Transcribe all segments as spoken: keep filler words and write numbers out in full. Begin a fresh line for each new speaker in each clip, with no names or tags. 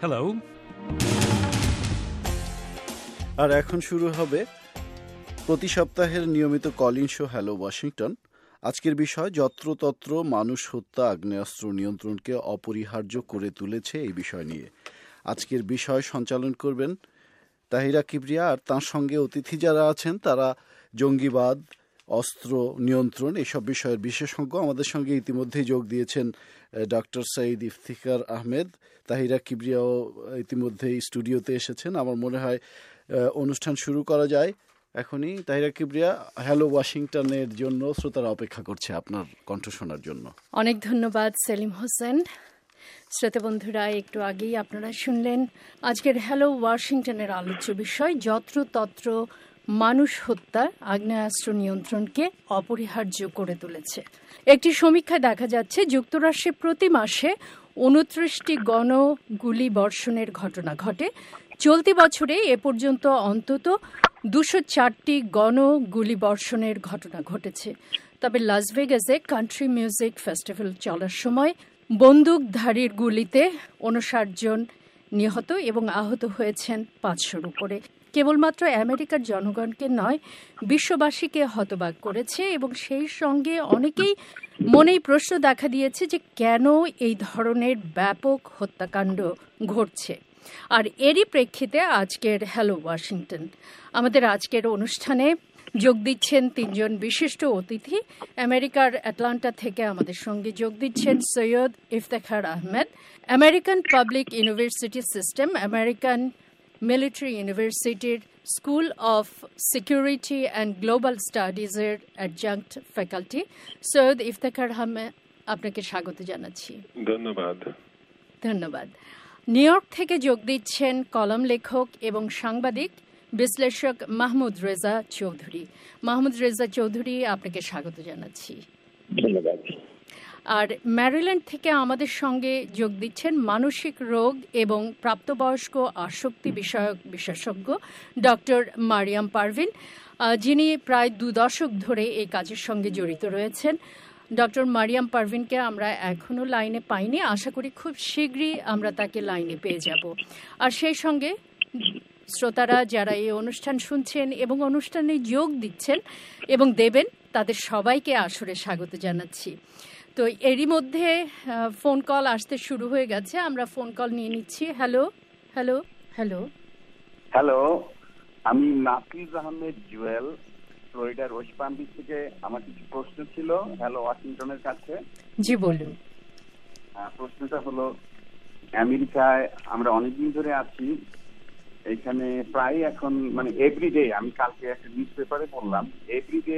Hello.
আর এখন শুরু হবে প্রতি সপ্তাহের নিয়মিত কলিং শো হ্যালো ওয়াশিংটন। আজকের বিষয় যত্রতত্র মানুষ হত্যা আগ্নেয়াস্ত্র নিয়ন্ত্রণকে অপরিহার্য করে তুলেছে এই বিষয় নিয়ে। আজকের বিষয় সঞ্চালন করবেন তাহিরা কিবরিয়া, আর তার সঙ্গে অতিথি যারা আছেন তারা জঙ্গিবাদ, অস্ত্র নিয়ন্ত্রণ এসব বিষয়ের বিশেষজ্ঞ। আমাদের সঙ্গে ইতিমধ্যেই যোগ দিয়েছেন ডক্টর সঈদ ইফতিখার আহমেদ। তাহিরা কিবরিয়াও ইতিমধ্যেই স্টুডিওতে এসেছেন। আমার মনে হয় অনুষ্ঠান শুরু করা যায় এখনই। তাহিরা কিবরিয়া, হ্যালো ওয়াশিংটনের জন্য শ্রোতারা অপেক্ষা করছে আপনার কণ্ঠ শোনার জন্য।
অনেক ধন্যবাদ সেলিম হোসেন। শ্রোতা বন্ধুরা, একটু আগেই আপনারা শুনলেন আজকের হ্যালো ওয়াশিংটনের আলোচ্য বিষয় যত্রতত্র মানুষ হত্যা আগ্নেয়াস্ত্র নিয়ন্ত্রণকে অপরিহার্য করে তুলেছে। একটি সমীক্ষায় দেখা যাচ্ছে যুক্তরাষ্ট্রে প্রতি মাসে উনত্রিশটি গণ গুলি বর্ষণের ঘটনা ঘটে। চলতি বছরে এ পর্যন্ত অন্তত দুশো চারটি গণ গুলি বর্ষণের ঘটনা ঘটেছে। তবে লাস ভেগাসে কান্ট্রি মিউজিক ফেস্টিভ্যাল চলার সময় বন্দুকধারীর গুলিতে উনষাট জন নিহত এবং আহত হয়েছেন পাঁচশোর উপরে। কেবলমাত্র আমেরিকার জনগণকে নয়, বিশ্ববাসীকে হতবাক করেছে এবং সেই সঙ্গে অনেকেই মনেই প্রশ্ন দেখা দিয়েছে যে কেন এই ধরনের ব্যাপক হত্যাকাণ্ড ঘটছে। আর এরই প্রেক্ষিতে আজকের হ্যালো ওয়াশিংটন, আমাদের আজকের অনুষ্ঠানে যোগ দিচ্ছেন তিনজন বিশিষ্ট অতিথি। আমেরিকার অ্যাটলান্টা থেকে আমাদের সঙ্গে যোগ দিচ্ছেন Syed Iftekhar Ahmed, American public university system, American military ইউনিভার্সিটির school of security and global স্টাডিজের অ্যাডজাঙ্ক্ট ফ্যাকাল্টি। সৈয়দ ইফতেখার আহমেদ, আপনাকে স্বাগত জানাচ্ছি।
ধন্যবাদ।
ধন্যবাদ। নিউ ইয়র্ক থেকে যোগ দিচ্ছেন কলম লেখক এবং সাংবাদিক বিশ্লেষক মাহমুদ রেজা চৌধুরী। মাহমুদ রেজা চৌধুরী, আপনাকে স্বাগত জানাচ্ছি।
ধন্যবাদ।
আর ম্যারিল্যান্ড থেকে আমাদের সঙ্গে যোগ দিচ্ছেন মানসিক রোগ এবং প্রাপ্তবয়স্ক আসক্তি বিষয়ক বিশেষজ্ঞ ডক্টর মারিয়াম পারভিন, যিনি প্রায় দু দশক ধরে এই কাজের সঙ্গে জড়িত রয়েছেন। ডক্টর মারিয়াম পারভিনকে আমরা এখনও লাইনে পাইনি, আশা করি খুব শীঘ্রই আমরা তাকে লাইনে পেয়ে যাব। আর সেই সঙ্গে শ্রোতারা যারা এই অনুষ্ঠান শুনছেন এবং অনুষ্ঠানে যোগ দিচ্ছেন এবং দেবেন, তাদের সবাইকে আসরে স্বাগত জানাচ্ছি। তো এরই মধ্যে ফোন কল আসতে শুরু হয়ে গেছে, আমরা ফোন কল নিয়ে নিচ্ছি। হ্যালো হ্যালো হ্যালো
হ্যালো আমি নাফিজ আহমেদ জুয়েল, ফ্লোরিডার ওয়েস্ট পাম বিচ থেকে। আমার কিছু প্রশ্ন ছিল হ্যালো ওয়াশিংটনের কাছে।
জি বলুন।
প্রশ্নটা হলো, আমেরিকায় আমরা অনেকদিন ধরে আছি, এখানে প্রায় এখন মানে এভরিডে, আমি কালকে একটা নিউজ পেপারে পড়লাম, এভরিডে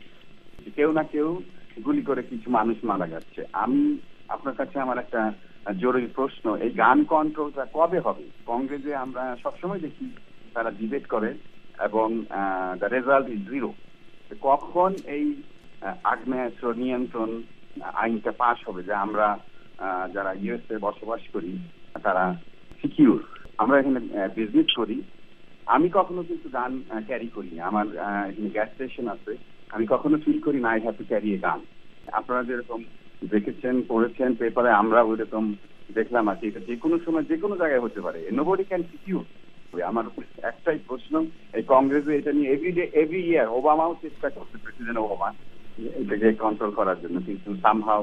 কেউ না কেউ গুলি করে কিছু মানুষ মারা যাচ্ছে। আমি আপনার কাছে আমার একটা জরুরি প্রশ্ন, এই গান কন্ট্রোলটা কবে হবে? কংগ্রেসে আমরা সবসময় দেখি তারা ডিবেট করে এবং দ্য রেজাল্ট ইজ জিরো। কখন এই আগ্নেয়াস্ত্র নিয়ন্ত্রণ আইনটা পাস হবে, যে আমরা যারা ইউএসএ বসবাস করি তারা সিকিউর? আমরা এখানে বিজনেস করি, আমি কখনো কিন্তু গান ক্যারি করি না। আমার এখানে গ্যাস স্টেশন আছে, আমি কখনো ফিল করি না I have to carry a gun. আপনারা যেরকম দেখেছেন পড়েছেন পেপারে, আমরা ওইরকম দেখলাম আর কি, এটা যে কোনো সময় যে কোনো জায়গায় হতে পারে। Nobody can secure. আমার একটাই প্রশ্ন, এই কংগ্রেসে এটা নিয়ে এভরিডে এভরি ইয়ার ওবামাও চেষ্টা করছে, প্রেসিডেন্ট ওবামা, এটাকে কন্ট্রোল করার জন্য, কিন্তু সামহাও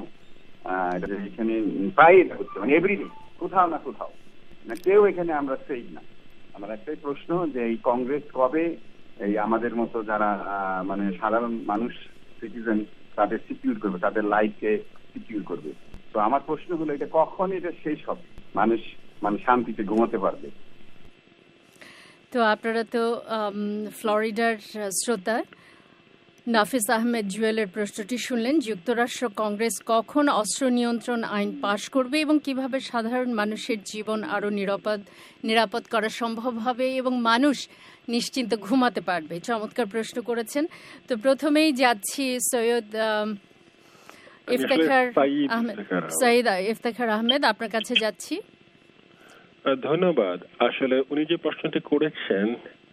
এখানে প্রায় এটা হচ্ছে, মানে এভরিডে কোথাও না কোথাও না, কেউ এখানে আমরা সেই না। আমার একটাই প্রশ্ন যে এই কংগ্রেস কবে এই আমাদের মতো যারা মানে সাধারণ মানুষ, সিটিজেন, তাদের সিকিউর করবে, তাদের লাইফকে সিকিউর করবে? তো আমার প্রশ্ন হলো, এটা কখন এটা শেষ হবে, মানুষ মানে শান্তিতে ঘুমাতে পারবে?
তো আপনারা তো ফ্লোরিডার শ্রোতা, নাফিজ আহমেদ জুয়েলের প্রশ্নটি শুনলেন। যুক্তরাষ্ট্র কংগ্রেস কখন অস্ত্র নিয়ন্ত্রণ আইন পাশ করবে এবং কিভাবে সাধারণ মানুষের জীবন আরও নিরাপদ নিরাপদ করা সম্ভব হবে এবং মানুষ নিশ্চিন্ত ঘুমাতে পারবে? চমৎকার প্রশ্ন করেছেন। তো প্রথমেই যাচ্ছি সৈয়দ ইফতেখার আহমেদ। সৈয়দ ইফতেখার আহমেদ, আপনার কাছে যাচ্ছি।
ধন্যবাদ। আসলে উনি যে প্রশ্নটি করেছেন,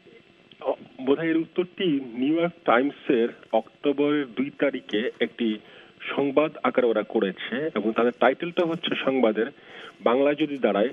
বোধহয় এর উত্তরটি নিউ ইয়র্ক টাইমসের অক্টোবরের দুই তারিখে একটি সংবাদ আকারে ওরা করেছে এবং তাদের টাইটেলটা হচ্ছে সংবাদের, বাংলায় যদি দাঁড়ায়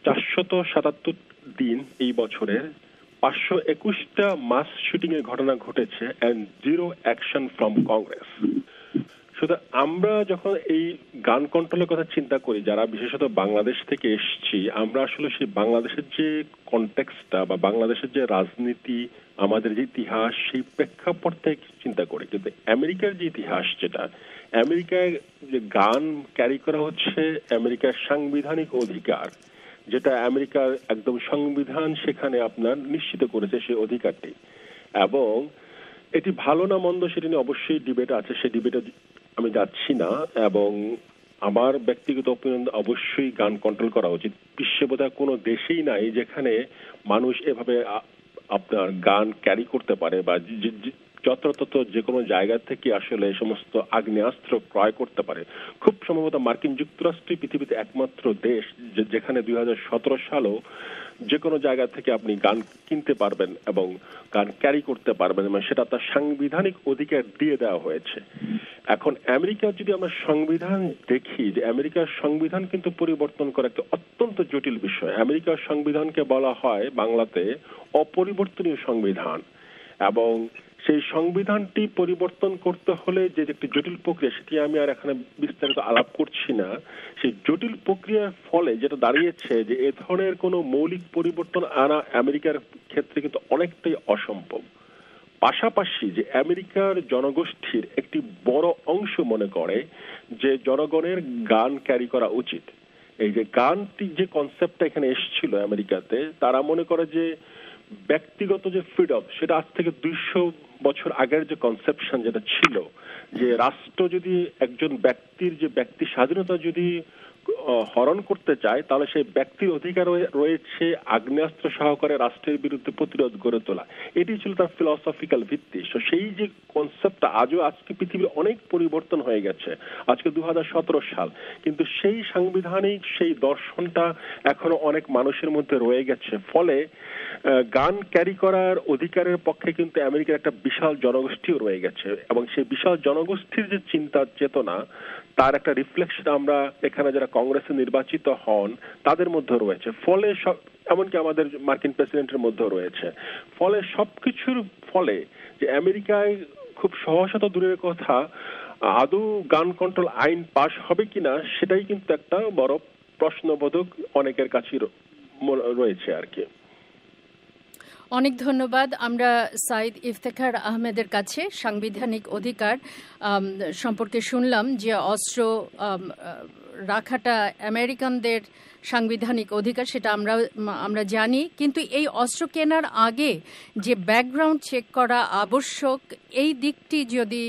চারশত সাতাত্তর দিন এই বছরের পাঁচশো একুশটা মাস শুটিং এর ঘটনা ঘটেছে and zero action from Congress. শুধু আমরা যখন এই গান কন্ট্রোলের কথা চিন্তা করি, যারা বিশেষত বাংলাদেশ থেকে এসেছি, আমরা আসলে সেই বাংলাদেশের যে কনটেক্সটটা বা বাংলাদেশের যে রাজনীতি, আমাদের যে ইতিহাস, সেই প্রেক্ষাপট থেকে চিন্তা করি। কিন্তু আমেরিকার যে ইতিহাস, যেটা আমেরিকায় যে গান ক্যারি করা হচ্ছে আমেরিকার সাংবিধানিক অধিকার, যেটা আমেরিকার একদম সংবিধান সেখানে আপনার নিশ্চিত করেছে সেই অধিকারটি। এবং এটি ভালো না মন্দ সেটা নিয়ে অবশ্যই ডিবেট আছে, সেই ডিবেটে আমি যাচ্ছি না। এবং আমার ব্যক্তিগত অপিনিয়ন, অবশ্যই গান কন্ট্রোল করা উচিত। বিশ্বে বোধহয় কোনো দেশেই নাই যেখানে মানুষ এভাবে আপনার গান ক্যারি করতে পারে বা যত্রতত্র যে কোনো জায়গা থেকে আসলে সমস্ত আগ্নেয়াস্ত্র ক্রয় করতে পারে। খুব সম্ভবত মার্কিন যুক্তরাষ্ট্রই পৃথিবীতে একমাত্র দেশ যেখানে দুই হাজার সতেরো সালেও যে কোনো জায়গা থেকে আপনি গান কিনতে পারবেন এবং গান ক্যারি করতে পারবেন, এবং সেটা তার সাংবিধানিক অধিকার দিয়ে দেওয়া হয়েছে। এখন আমেরিকার যদি আমরা সংবিধান দেখি, যে আমেরিকার সংবিধান কিন্তু পরিবর্তন করা একটা অত্যন্ত জটিল বিষয়। আমেরিকার সংবিধানকে বলা হয় বাংলাতে অপরিবর্তনীয় সংবিধান, এবং সেই সংবিধানটি পরিবর্তন করতে হলে যে একটি জটিল প্রক্রিয়া, সেটি আমি আর এখানে বিস্তারিত আলাপ করছি না। সেই জটিল প্রক্রিয়ার ফলে যেটা দাঁড়িয়েছে যে এ ধরনের কোনো মৌলিক পরিবর্তন আনা আমেরিকার ক্ষেত্রে কিন্তু অনেকটাই অসম্ভব। পাশাপাশি যে আমেরিকার জনগোষ্ঠীর একটি বড় অংশ মনে করে যে জনগণের গান ক্যারি করা উচিত। এই যে গানটি যে কনসেপ্টটা এখানে এসেছিল আমেরিকাতে, তারা মনে করে যে ব্যক্তিগত যে ফ্রিডম, সেটা আজ থেকে দুইশো বছর আগের যে কনসেপশন যেটা ছিল, যে রাষ্ট্র যদি একজন ব্যক্তির যে ব্যক্তি স্বাধীনতা যদি হরণ করতে চায়, তাহলে সেই ব্যক্তির অধিকার রয়েছে আগ্নেয়াস্ত্র সহকারে রাষ্ট্রের বিরুদ্ধে প্রতিরোধ গড়ে তোলা। এটি ছিল তার ফিলসফিক্যাল ভিত্তি। তো সেই যে কনসেপ্টটা আজও আজকে পৃথিবীর অনেক পরিবর্তন হয়ে গেছে, আজকে দু হাজার সতেরো সাল, কিন্তু সেই সাংবিধানিক সেই দর্শনটা এখনো অনেক মানুষের মধ্যে রয়ে গেছে। ফলে গান ক্যারি করার অধিকারের পক্ষে কিন্তু আমেরিকার একটা বিশাল জনগোষ্ঠীও রয়ে গেছে, এবং সেই বিশাল জনগোষ্ঠীর যে চিন্তা চেতনা, তার একটা রিফ্লেকশন আমরা এখানে যারা কংগ্রেসে নির্বাচিত হন তাদের মধ্যে রয়েছে। ফলে সব, এমনকি আমাদের মার্কিন প্রেসিডেন্টের মধ্যে রয়েছে। ফলে সবকিছুর ফলে যে আমেরিকায় খুব সহসত দূরের কথা আদৌ গান কন্ট্রোল আইন পাশ হবে কিনা, সেটাই কিন্তু একটা বড় প্রশ্নবোধক অনেকের কাছে রয়েছে আর কি।
অনেক ধন্যবাদ। আমরা সাইদ ইফতেখার আহমেদের কাছে সাংবিধানিক অধিকার সম্পর্কে শুনলাম, যে অস্ত্র রাখাটা আমেরিকানদের সাংবিধানিক অধিকার, সেটা আমরা আমরা জানি। কিন্তু এই অস্ত্র কেনার আগে যে ব্যাকগ্রাউন্ড চেক করা আবশ্যক, এই দিকটি যদি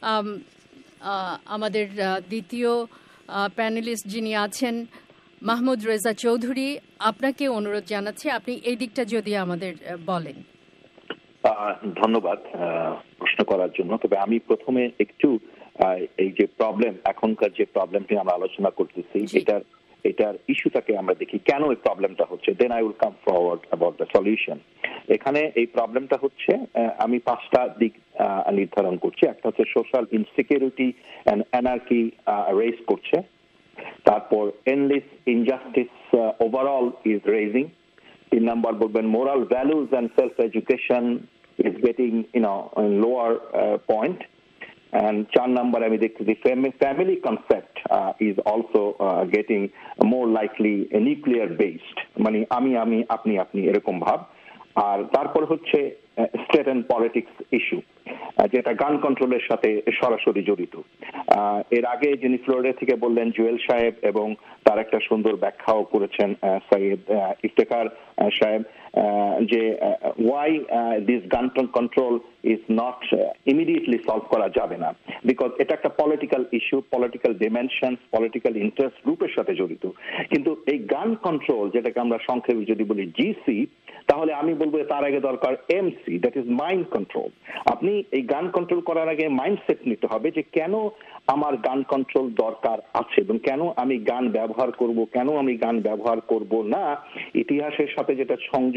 আমাদের দ্বিতীয় প্যানেলিস্ট যিনি আছেন মাহমুদ রেজা চৌধুরী, আপনাকে অনুরোধ জানাচ্ছি, আপনি এই দিকটা যদি আমাদের বলেন।
ধন্যবাদ প্রশ্ন করার জন্য। তবে আমি প্রথমে একটু এই যে প্রবলেম, এখনকার যে প্রবলেমটি আমরা আলোচনা করতেছি, এটার এটার ইস্যুটাকে আমরা দেখি কেন এই প্রবলেমটা হচ্ছে, then I will come forward about the solution. এখানে এই প্রবলেমটা হচ্ছে, আমি পাঁচটা দিক নির্ধারণ করছি। একটা হচ্ছে social insecurity and anarchy raise করছে, তারপর endless injustice overall is raising, তিন নাম্বার বলবেন moral values and self education is getting you know lower point, and চার নাম্বার আমি দেখতেছি family concept is also getting more likely nuclear based, মানে আমি আমি আপনি আপনি এরকম ভাব। আর তারপর হচ্ছে স্টেট অ্যান্ড পলিটিক্স ইস্যু, যেটা গান কন্ট্রোলের সাথে সরাসরি জড়িত। এর আগে যিনি ফ্লোরিডা থেকে বললেন জুয়েল সাহেব, এবং তার একটা সুন্দর ব্যাখ্যাও করেছেন সৈয়দ ইফতেখার সাহেব, যে why this gun control is not immediately solve করা যাবে না, বিকজ এটা একটা political issue, political dimension, political interest গ্রুপের সাথে জড়িত। কিন্তু এই গান কন্ট্রোল, যেটাকে আমরা সংক্ষেপে যদি বলি জিসি, তাহলে আমি বলবো তার আগে দরকার MC, that is mind control. আপনি এই গান কন্ট্রোল করার আগে মাইন্ডসেট নিতে হবে যে কেন আমার গান কন্ট্রোল দরকার আছে, এবং কেন আমি গান ব্যবহার করব, কেন আমি গান ব্যবহার করব না। ইতিহাসের সাথে যেটা সংযুক্ত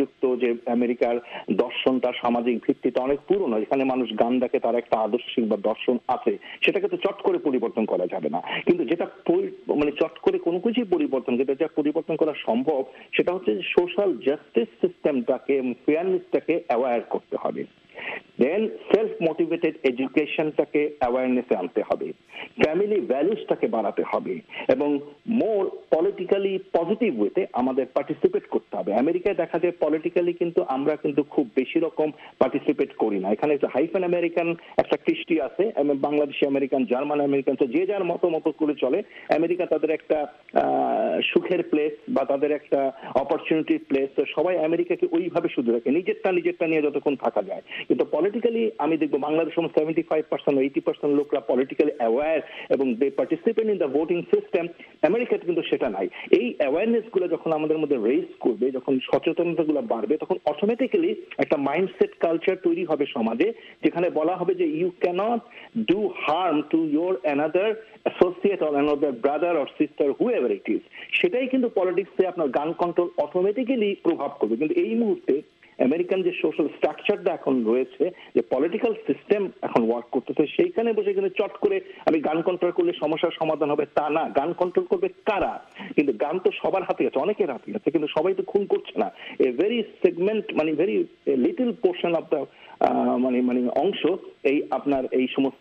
যুক্ত যে আমেরিকার দর্শনটা সামাজিক ভিত্তিতে অনেক পুরনো, এখানে মানুষ গান দেখে, তার একটা আদর্শিক বা দর্শন আছে, সেটাকে তো চট করে পরিবর্তন করা যাবে না। কিন্তু যেটা মানে চট করে কোনো কিছুই পরিবর্তন, যেটা যা পরিবর্তন করা সম্ভব সেটা হচ্ছে সোশ্যাল জাস্টিস সিস্টেমটাকে, ফেয়ারনেসটাকে অ্যাওয়্যার করতে হবে। দেন সেলফ মোটিভেটেড এডুকেশনটাকে অ্যাওয়ারনেসে আনতে হবে, ফ্যামিলি ভ্যালুসটাকে বাড়াতে হবে, এবং মোর পলিটিক্যালি পজিটিভ ওয়েতে আমাদের পার্টিসিপেট করতে হবে। আমেরিকায় দেখা যায় পলিটিক্যালি কিন্তু আমরা কিন্তু খুব বেশি রকম পার্টিসিপেট করি না। এখানে একটা হাইফেন আমেরিকান একটা কৃষ্টি আছে, বাংলাদেশি আমেরিকান, জার্মান আমেরিকান, তো যে যার মতো মতো করে চলে। আমেরিকা তাদের একটা সুখের প্লেস বা তাদের একটা অপরচুনিটির প্লেস, তো সবাই আমেরিকাকে ওইভাবে শুধু রাখে, নিজেরটা নিজেরটা নিয়ে যতক্ষণ থাকা যায়। কিন্তু পলিটিক্যালি আমি দেখবো Bangladesh seventy five percent eighty percent লোকরা পলিটিক্যালি অ্যাওয়ার এবং they participate in the voting system. আমেরিকাতে কিন্তু সেটা নাই। এই অ্যাওয়ারনেস গুলো যখন আমাদের মধ্যে রেজ করবে, যখন সচেতনতা গুলো বাড়বে, তখন অটোমেটিক্যালি একটা মাইন্ডসেট কালচার তৈরি হবে সমাজে, যেখানে বলা হবে যে you can't do harm to your another associate or another brother or sister whoever it is. সেটাই কিন্তু পলিটিক্সে আপনার গান কন্ট্রোল অটোমেটিক্যালি প্রভাব করবে। কিন্তু এই মুহূর্তে আমেরিকান যে সোশ্যাল স্ট্রাকচারটা এখন রয়েছে, যে পলিটিক্যাল সিস্টেম এখন ওয়ার্ক করতেছে, সেইখানে বসে কিন্তু চট করে আমি গান কন্ট্রোল করলে সমস্যার সমাধান হবে তা না। গান কন্ট্রোল করবে কারা? কিন্তু গান তো সবার হাতে আছে, অনেকের হাতে আছে, কিন্তু সবাই তো খুন করছে না। এ ভেরি সেগমেন্ট মানে very little portion of the মানে মানে অংশ এই আপনার এই সমস্ত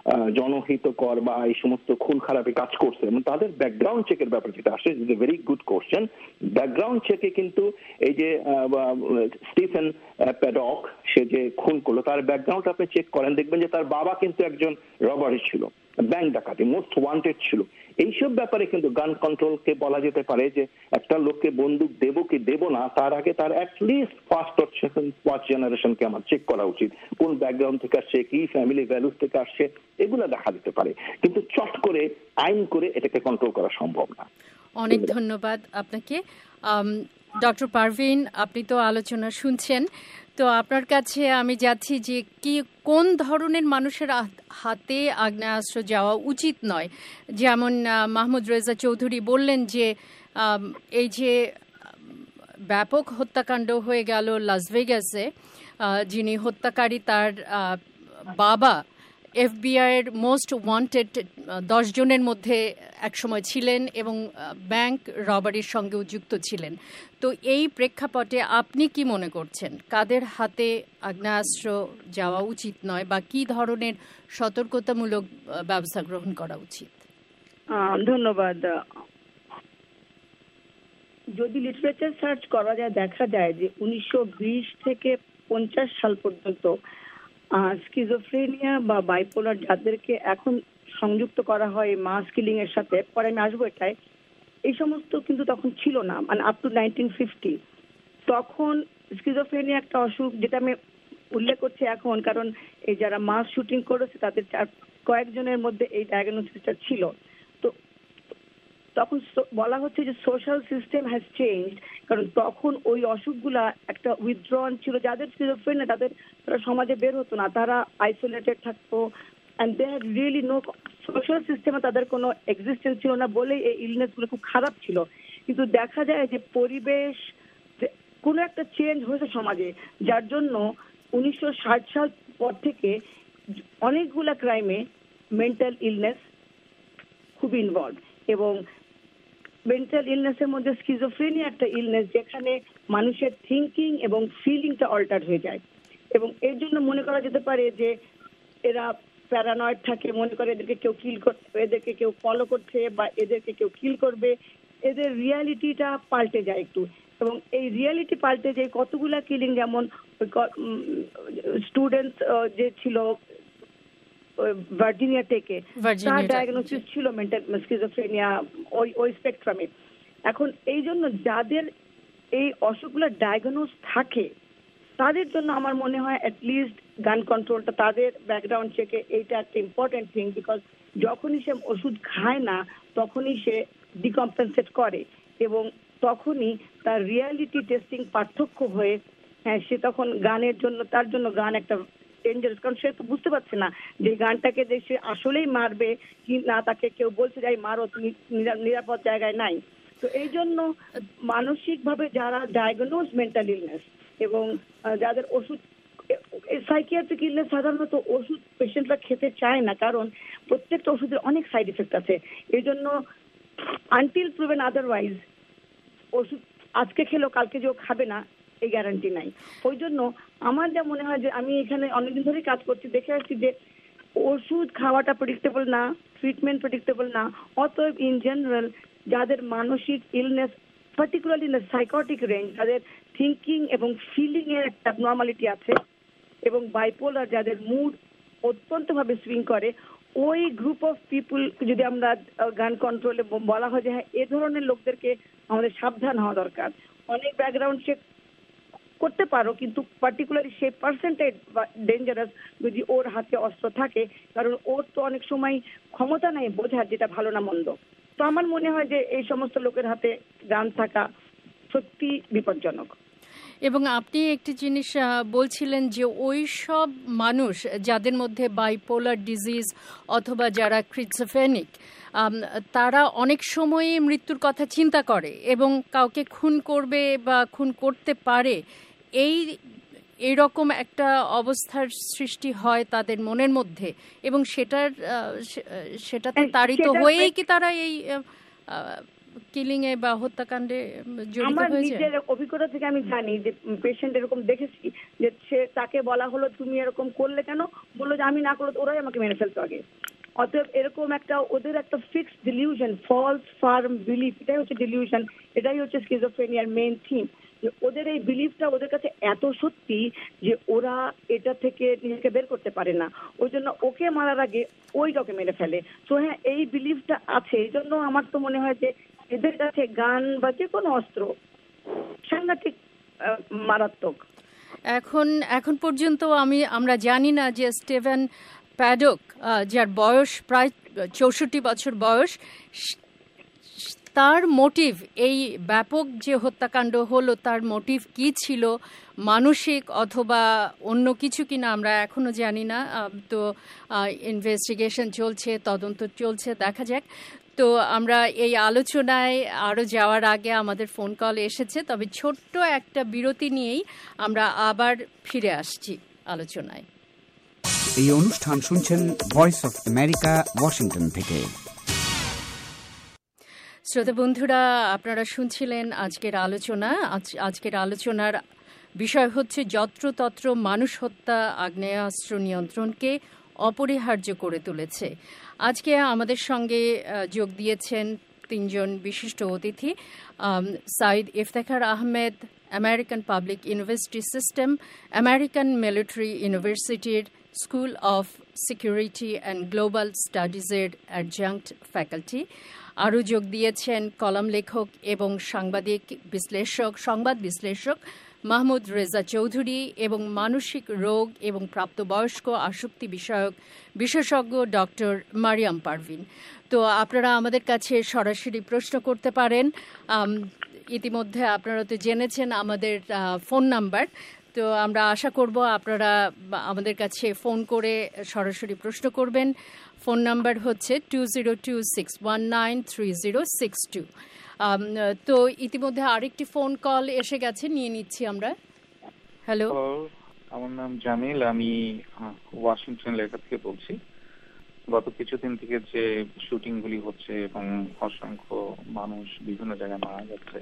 জনহিতকর বা এই সমস্ত খুন খারাপে কাজ করছে, এবং তাদের ব্যাকগ্রাউন্ড চেকের ব্যাপার যেটা আসে, is a very good question. Background চেকে কিন্তু এই যে স্টিফেন প্যাডক সে যে খুন করলো, তার ব্যাকগ্রাউন্ড আপনি চেক করেন, দেখবেন যে তার বাবা কিন্তু একজন রবারি ছিল, ব্যাংক ডাকাতি, মোস্ট ওয়ান্টেড ছিল। এইসব ব্যাপারে কিন্তু গান কন্ট্রোলকে বলা যেতে পারে যে একটা লোককে বন্দুক দেবো কি দেবো না, তার আগে তার at least first or second first জেনারেশনকে আমার চেক করা উচিত, কোন ব্যাকগ্রাউন্ড থেকে আসছে, কি ফ্যামিলি ভ্যালুস থেকে আসছে, এগুলো দেখা যেতে পারে। কিন্তু চট করে আইন করে এটাকে কন্ট্রোল করা সম্ভব না।
অনেক ধন্যবাদ আপনাকে। ডক্টর পারভিন, আপনি তো আলোচনা শুনছেন, তো আপনার কাছে আমি যাচ্ছি যে কি কোন ধরনের মানুষের হাতে আগ্নেয়াস্ত্র যাওয়া উচিত নয়। যেমন মাহমুদ রেজা চৌধুরী বললেন যে এই যে ব্যাপক হত্যাকাণ্ড হয়ে গেল লাস ভেগাসে, যিনি হত্যাকারী তার বাবা এফবিআইয়ের মোস্ট ওয়ান্টেড দশ জনের মধ্যে একসময় ছিলেন এবং ব্যাংক রবারির সঙ্গেও যুক্ত ছিলেন। তো এই প্রেক্ষাপটে আপনি কি মনে করছেন, কাদের হাতে আগ্নেয়াস্ত্র যাওয়া উচিত নয় বা কি ধরনের সতর্কতামূলক ব্যবস্থা গ্রহণ করা উচিত?
ধন্যবাদ। যদি লিটারেচার সার্চ করা যায়, দেখা যায় যে উনিশশো বিশ থেকে পঞ্চাশ সাল পর্যন্ত স্কিজোফ্রেনিয়া বা বাইপোলার যাদেরকে এখন সংযুক্ত করা হয় মাস কিলিং এর সাথে, পরে আমি আসবো এটায়, এই সমস্ত কিন্তু তখন ছিল না, মানে আপ টু নাইনটিন ফিফটি। তখন স্কিজোফ্রেনিয়া একটা অসুখ, যেটা আমি উল্লেখ করছি এখন কারণ এই যারা মাস শুটিং করেছে তাদের কয়েকজনের মধ্যে এই ডায়াগনোসিসটা ছিল। তো তখন বলা হচ্ছে যে সোশ্যাল সিস্টেম হ্যাজ চেঞ্জ, কারণ তখন ওই অসুখগুলা একটা উইথড্রন ছিল, যাদের স্কিজোফ্রেনিয়া তাদের তারা সমাজে বের হতো না, তারা আইসোলেটেড থাকতো, and they had really no social সিস্টেমে তাদের কোনো এক্সিস্টেন্স ছিল না বলেই এই ইলনেসগুলো খুব খারাপ ছিল। কিন্তু দেখা যায় যে পরিবেশ কোনো একটা চেঞ্জ হয়েছে সমাজে, যার জন্য উনিশশো ষাট সাল পর থেকে অনেকগুলা ক্রাইমে মেন্টাল ইলনেস খুব ইনভলভ, এবং মেন্টাল ইলনেসের মধ্যে স্কিজোফ্রেনিয়া একটা ইলনেস যেখানে মানুষের থিঙ্কিং এবং ফিলিংটা অল্টার হয়ে যায়, এবং এর জন্য মনে করা যেতে পারে যে এরা প্যারানয়েড থাকে, মনে করে এদেরকে কেউ কিল করতে, এদেরকে কেউ ফলো করছে বা এদেরকে কেউ কিল করবে, এদের রিয়ালিটিটা পাল্টে যায় একটু, এবং এই রিয়ালিটি পাল্টে যায় কতগুলা কিলিং, যেমন স্টুডেন্ট যে ছিল ভার্জিনিয়া টেকে, তার ডায়াগনোসিস ছিল মেন্টাল স্কিজোফ্রেনিয়া ওই ওই স্পেকট্রামে। এখন এই জন্য যাদের এই অসুখগুলো ডায়াগনোস থাকে তাদের জন্য আমার মনে হয় অ্যাটলিস্ট গান কন্ট্রোলটা, তাদের ব্যাকগ্রাউন্ড চেকে এইটা একটা ইম্পর্টেন্ট থিং, বিকজ যখনই সে ওষুধ খায় না তখনই সে ডিকম্পেনসেট করে, এবং তখনই তার রিয়ালিটি টেস্টিং পার্থক্য হয়ে হ্যাঁ সে তখন গানের জন্য, তার জন্য গান একটা ডেঞ্জারাস, কারণ সে তো বুঝতে পারছে না যে গানটাকে যে সে আসলেই মারবে কি না, তাকে কেউ বলছে যাই মারো, তুমি নিরাপদ জায়গায় নাই। তো তো এই জন্য মানসিকভাবে যারা ডায়াগনোজ মেন্টাল ইলনেস এবং যাদের ওষুধ সাইকিয়াট্রিক ইলনেস সাধারণত ওষুধ পেশেন্টরা খেতে চায় না, কারণ প্রত্যেকটা ওষুধের অনেক সাইড এফেক্ট আছে। এই জন্য আনটিল প্রুভেন আদারওয়াইজ ওষুধ আজকে খেলেও কালকে যে খাবে না এই গ্যারান্টি নাই। ওই জন্য আমার যা মনে হয় যে আমি এখানে অনেকদিন ধরেই কাজ করছি, দেখে আসছি যে ওষুধ খাওয়াটা প্রেডিক্টেবল না, ট্রিটমেন্ট প্রেডিক্টেবল না। অতএব ইন জেনারেল যাদের মানসিক illness particularly in the psychotic range, যাদের থিঙ্কিং এবং ফিলিং এর একটা নর্মালিটি আছে এবং বাইপোলার যাদের মুড অত্যন্তভাবে সুইং করে, ওই গ্রুপ অফ পিপুল যদি আমরা গান কন্ট্রোলে বলা হয় যে হ্যাঁ এ ধরনের লোকদেরকে আমাদের সাবধান হওয়া দরকার। অনেক ব্যাকগ্রাউন্ড চেক করতে পারো, কিন্তু পার্টিকুলারলি সেই পার্সেন্টেজ ডেঞ্জারাস যদি ওর হাতে অস্ত্র থাকে, কারণ ওর তো অনেক সময় ক্ষমতা নাই বোঝার যেটা ভালো না মন্দ। তো আমার মনে হয় যে এই সমস্ত লোকের হাতে গান থাকা সত্যি বিপজ্জনক।
এবং আপনি একটি জিনিস বলছিলেন যে ওই সব মানুষ যাদের মধ্যে বাইপোলার ডিজিজ অথবা যারা স্কিজোফ্রেনিক, তারা অনেক সময়ই মৃত্যুর কথা চিন্তা করে এবং কাউকে খুন করবে বা খুন করতে পারে, এই এইরকম একটা অবস্থার সৃষ্টি হয় তাদের মনের মধ্যে এবং সেটার সেটাতে তাড়িত হয়েই কি তারা এই কিলিং এ বা হত্যাকাণ্ডে জড়িত হয়েছে?
আমার নিজের অভিজ্ঞতা থেকে আমি জানি যে পেশেন্ট এরকম দেখেছি যে সে তাকে বলা হলো তুমি এরকম করলে কেন, বললো যে আমি না করলে ওরাই আমাকে মেরে ফেলতো আগে। অতএব এরকম একটা ওদের একটা fixed delusion, false firm belief, এটাই হচ্ছে ডিলিউশন, এটাই হচ্ছে স্কিজোফ্রেনিয়ার মেইন থিম। যে ওদের এই বিলিফটা ওদের কাছে এত সত্যি যে ওরা এটা থেকে নিজেকে বের করতে পারে না, ওই জন্য ওকে মারার আগে ওইটাকে মেরে ফেলে। তো হ্যাঁ এই বিলিফটা আছে, এই জন্য আমার তো মনে হয় যে এদের কাছে গান বা যে কোনো অস্ত্র সাংঘাতিক মারাত্মক।
এখন এখন পর্যন্ত আমি আমরা জানি না যে স্টিভেন প্যাডক, যার বয়স প্রায় চৌষট্টি বছর বয়স, তার মোটিভ এই ব্যাপক যে হত্যাকাণ্ড হলো তার মোটিভ কি ছিল, মানসিক অথবা অন্য কিছু কিনা আমরা এখনো জানি না। তো ইনভেস্টিগেশন চলছে, তদন্ত চলছে, দেখা যাক। তো আমরা এই আলোচনায় আরও যাওয়ার আগে আমাদের ফোন কল এসেছে, তবে ছোট্ট একটা বিরতি নিয়েই আমরা আবার ফিরে আসছি আলোচনায়।
এই অনুষ্ঠান শুনছেন ভয়েস অফ আমেরিকা, ওয়াশিংটন থেকে।
শ্রোতা বন্ধুরা, আপনারা শুনছিলেন আজকের আলোচনা। আজকের আলোচনার বিষয় হচ্ছে যত্রতত্র মানুষ হত্যা আগ্নেয়াস্ত্র নিয়ন্ত্রণকে অপরিহার্য করে তুলেছে। আজকে আমাদের সঙ্গে যোগ দিয়েছেন তিনজন বিশিষ্ট অতিথি। Saeed Iftekhar Ahmed, American public university system, American military ইউনিভার্সিটির school of security and global স্টাডিজের অ্যাডজাঙ্ক্ট ফ্যাকাল্টি। আরও যোগ দিয়েছেন কলাম লেখক এবং সাংবাদিক বিশ্লেষক সংবাদ বিশ্লেষক মাহমুদ রেজা চৌধুরী এবং মানসিক রোগ এবং প্রাপ্তবয়স্ক আসক্তি বিষয়ক বিশেষজ্ঞ ডক্টর মারিয়াম পারভিন। তো আপনারা আমাদের কাছে সরাসরি প্রশ্ন করতে পারেন। ইতিমধ্যে আপনারা তো জেনেছেন আমাদের ফোন নাম্বার, তো আমরা আশা করব আপনারা আমাদের কাছে ফোন করে সরাসরি প্রশ্ন করবেন। ফোন নাম্বার হচ্ছে two zero two six one nine three zero six two. তো ইতিমধ্যে আরেকটি ফোন কল এসে গেছে, নিয়ে নিচ্ছি আমরা। হ্যালো,
আমার নাম জামিল, আমি ওয়াশিংটন লেখা থেকে বলছি। গত কিছুদিন থেকে যে শুটিং গুলি হচ্ছে এবং অসংখ্য মানুষ বিভিন্ন জায়গায় মারা যাচ্ছে,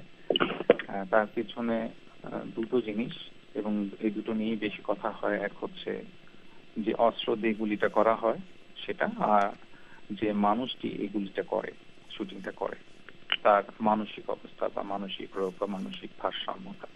তার পিছনে দুটো জিনিস এবং এই দুটো নিয়েই বেশি কথা হয়। এক হচ্ছে যে অস্ত্র দিয়ে গুলিটা করা হয় সেটা, আর যে মানুষটি এই গুলিটা করে, শুটিংটা করে, তার মানসিক অবস্থা বা মানসিক রোগ বা মানসিক ভারসাম্যতা।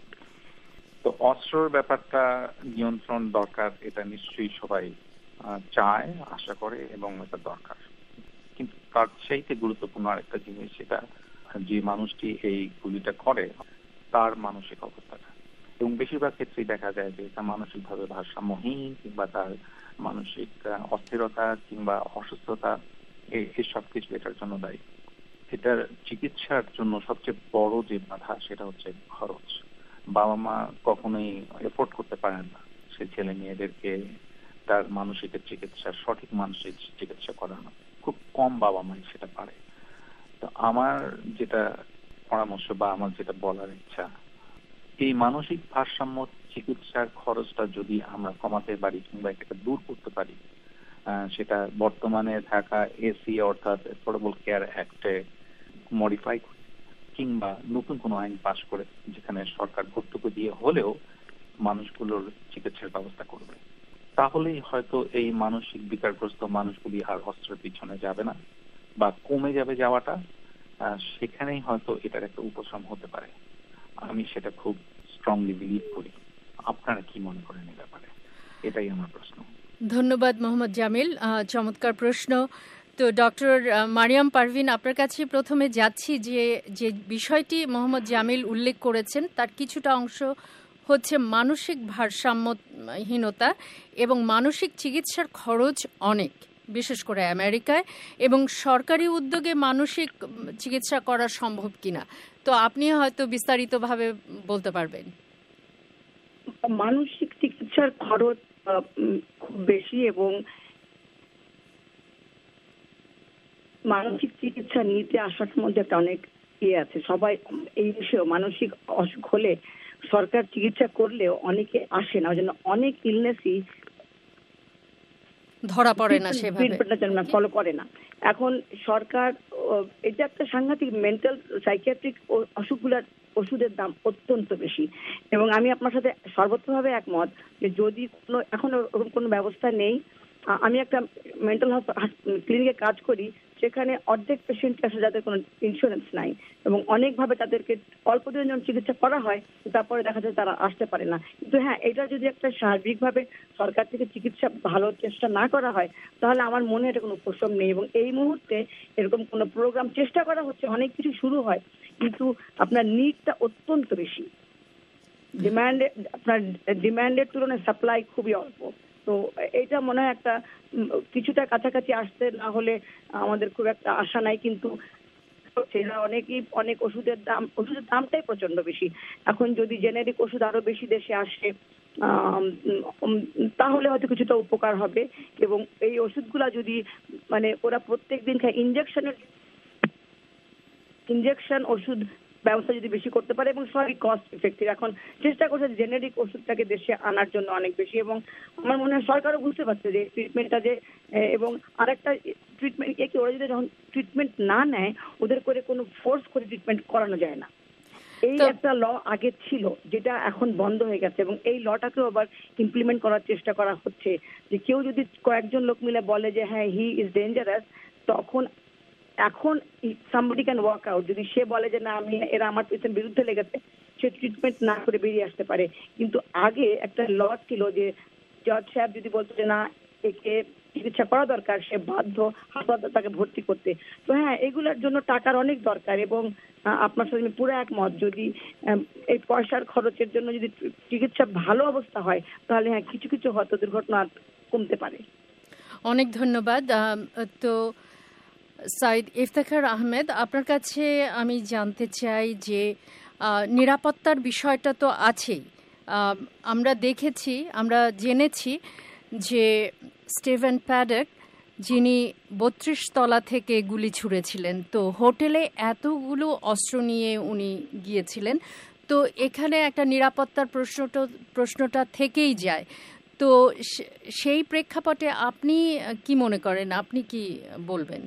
তো অস্ত্রের ব্যাপারটা নিয়ন্ত্রণ দরকার, এটা নিশ্চয়ই সবাই চায়, আশা করে এবং এটা দরকার। কিন্তু তার চাইতে গুরুত্বপূর্ণ আরেকটা জিনিস, সেটা যে মানুষটি এই গুলিটা করে তার মানসিক অবস্থাটা। এবং বেশিরভাগ ক্ষেত্রেই দেখা যায় যে এটা মানসিকভাবে ভারসাম্যহীন কিংবা তার মানসিক অস্থিরতা কিংবা অসুস্থতা, এই সব কিছু এটার জন্য দায়ী। এটার চিকিৎসার জন্য সবচেয়ে বড় যে বাধা সেটা হচ্ছে খরচ। বাবা মা কখনোই এফোর্ড করতে পারেন না সে ছেলে মেয়েদেরকে তার মানসিক চিকিৎসা, সঠিক মানসিক চিকিৎসা করানো। খুব কম বাবা মাই সেটা পারে। তো আমার যেটা পরামর্শ বা আমার যেটা বলার ইচ্ছা, এই মানসিক ভারসাম্য চিকিৎসার খরচটা যদি আমরা কমাতে পারি কিংবা এটাকে দূর করতে পারি, সেটা বর্তমানে থাকা এসি অর্থাৎ অ্যাফোর্ডেবল কেয়ার অ্যাক্টে মডিফাই করে কিংবা নতুন কোনো আইন পাশ করে যেখানে সরকার ভর্তুকি দিয়ে হলেও মানুষগুলোর চিকিৎসার ব্যবস্থা করবে, তাহলেই হয়তো এই মানসিক বিকারগ্রস্ত মানুষগুলি আর অস্ত্রের পিছনে যাবে না বা কমে যাবে যাওয়াটা। সেখানেই হয়তো এটার একটা উপশম হতে পারে। আমি সেটা খুব স্ট্রংলি বিলিভ করি। আপনারা কি মনে করেন এই ব্যাপারে? এটাই আমার প্রশ্ন।
ধন্যবাদ মোহাম্মদ জামিল, চমৎকার প্রশ্ন। তো ডক্টর মারিয়াম পারভিন, আপনার কাছে প্রথমে যাচ্ছি যে যে বিষয়টি মোহাম্মদ জামিল উল্লেখ করেছেন তার কিছুটা অংশ হচ্ছে মানসিক ভারসাম্যহীনতা এবং মানসিক চিকিৎসার খরচ অনেক, বিশেষ করে আমেরিকায়, এবং সরকারি উদ্যোগে মানসিক চিকিৎসা করা সম্ভব কিনা। তো আপনি হয়তো বিস্তারিতভাবে বলতে পারবেন।
মানসিক চিকিৎসার খরচ খুব বেশি এবং মানসিক চিকিৎসা নিতে আসার মধ্যে একটা অনেক ইয়ে আছে। সবাই এই বিষয়ে মানসিক অসুখ হলে সরকার চিকিৎসা করলেও অনেকে আসে না, ওই জন্য অনেক ইলনেসই
ধরা পড়ে না, সেভাবে
ফলো করে না। এখন সরকার, এটা একটা সাংঘাতিক মেন্টাল সাইকিয়াট্রিক অসুখগুলোর ওষুধের দাম অত্যন্ত বেশি এবং আমি আপনার সাথে সর্বত্রভাবে একমত যে যদি কোনো এখন ওরকম কোনো ব্যবস্থা নেই। আমি একটা মেন্টাল ক্লিনিকে কাজ করি, সেখানে অর্ধেক পেশেন্ট আসে যাদের কোনো ইন্স্যুরেন্স নাই এবং অনেকভাবে তাদেরকে অল্প দিনের জন্য চিকিৎসা করা হয়, তারপরে দেখা যায় তারা আসতে পারে না। কিন্তু হ্যাঁ, এটা যদি একটা সার্বিকভাবে সরকার থেকে চিকিৎসা ভালো চেষ্টা না করা হয় তাহলে আমার মনে হয় এটা কোনো উপশম নেই। এবং এই মুহূর্তে এরকম কোনো প্রোগ্রাম চেষ্টা করা হচ্ছে, অনেক কিছু শুরু হয়, কিন্তু আপনার নিডটা অত্যন্ত বেশি, ডিমান্ডে আপনার ডিমান্ডের তুলনায় সাপ্লাই খুবই অল্প। তো এটা মনে হয় একটা কিছুটা কাছাকাছি আসতে না হলে আমাদের খুব একটা আশা নাই। কিন্তু অনেকেই অনেক ওষুধের দাম, ওষুধের দামটাই প্রচন্ড বেশি। এখন যদি জেনেরিক ওষুধ আরো বেশি দেশে আসে তাহলে হয়তো কিছুটা উপকার হবে। এবং এই ওষুধগুলা যদি মানে ওরা প্রত্যেক দিন খায়, ইনজেকশনের ইনজেকশন ওষুধ ব্যবস্থা যদি বেশি করতে পারে এবং সবই কস্ট এফেক্টিভ। এখন চেষ্টা করছে জেনেরিক ওষুধটাকে দেশে আনার জন্য অনেক বেশি, এবং আমার মনে হয় সরকারও বুঝতে পারছে যে ট্রিটমেন্টটা যে, এবং আরেকটা ট্রিটমেন্ট কি ওরা যদি যখন ট্রিটমেন্ট না নেয় ওদের করে কোনো ফোর্স করে ট্রিটমেন্ট করানো যায় না। এই একটা ল আগে ছিল যেটা এখন বন্ধ হয়ে গেছে এবং এই লটাকেও আবার ইমপ্লিমেন্ট করার চেষ্টা করা হচ্ছে যে কেউ যদি কয়েকজন লোক মিলে বলে যে হ্যাঁ হি ইজ ডেঞ্জারাস, তখন এখন সামবডি ক্যান ওয়াক আউট। যদি সে বলে যে না আমি এরা আমার পেশেন্ট বিরুদ্ধে লেগেছে, সে ট্রিটমেন্ট না করে বেরিয়ে আসতে পারে। কিন্তু আগে একটা ল ছিল যে জজ সাহেব যদি বলতো যে না একে চিকিৎসা করা দরকার, সে বাধ্য হাসপাতালে তাকে ভর্তি করতে। তো হ্যাঁ, এগুলোর জন্য টাকার অনেক দরকার এবং আপনার সাথে আমি পুরো একমত। যদি এই পয়সার খরচের জন্য যদি চিকিৎসা ভালো অবস্থা হয় তাহলে হ্যাঁ কিছু কিছু হয়তো দুর্ঘটনা কমতে পারে।
অনেক ধন্যবাদ। তো সাইদ ইফতেখার আহমেদ, আপনার কাছে আমি জানতে চাই যে নিরাপত্তার বিষয়টা তো আছেই। আমরা দেখেছি, আমরা জেনেছি যে স্টিভেন প্যাডক, যিনি বত্রিশ তলা থেকে গুলি ছুঁড়েছিলেন, তো হোটেলে এতগুলো অস্ত্র নিয়ে উনি গিয়েছিলেন। তো এখানে একটা নিরাপত্তার প্রশ্নটা প্রশ্নটা থেকেই যায়। তো সেই প্রেক্ষাপটে আপনি কি মনে করেন, আপনি কি বলবেন?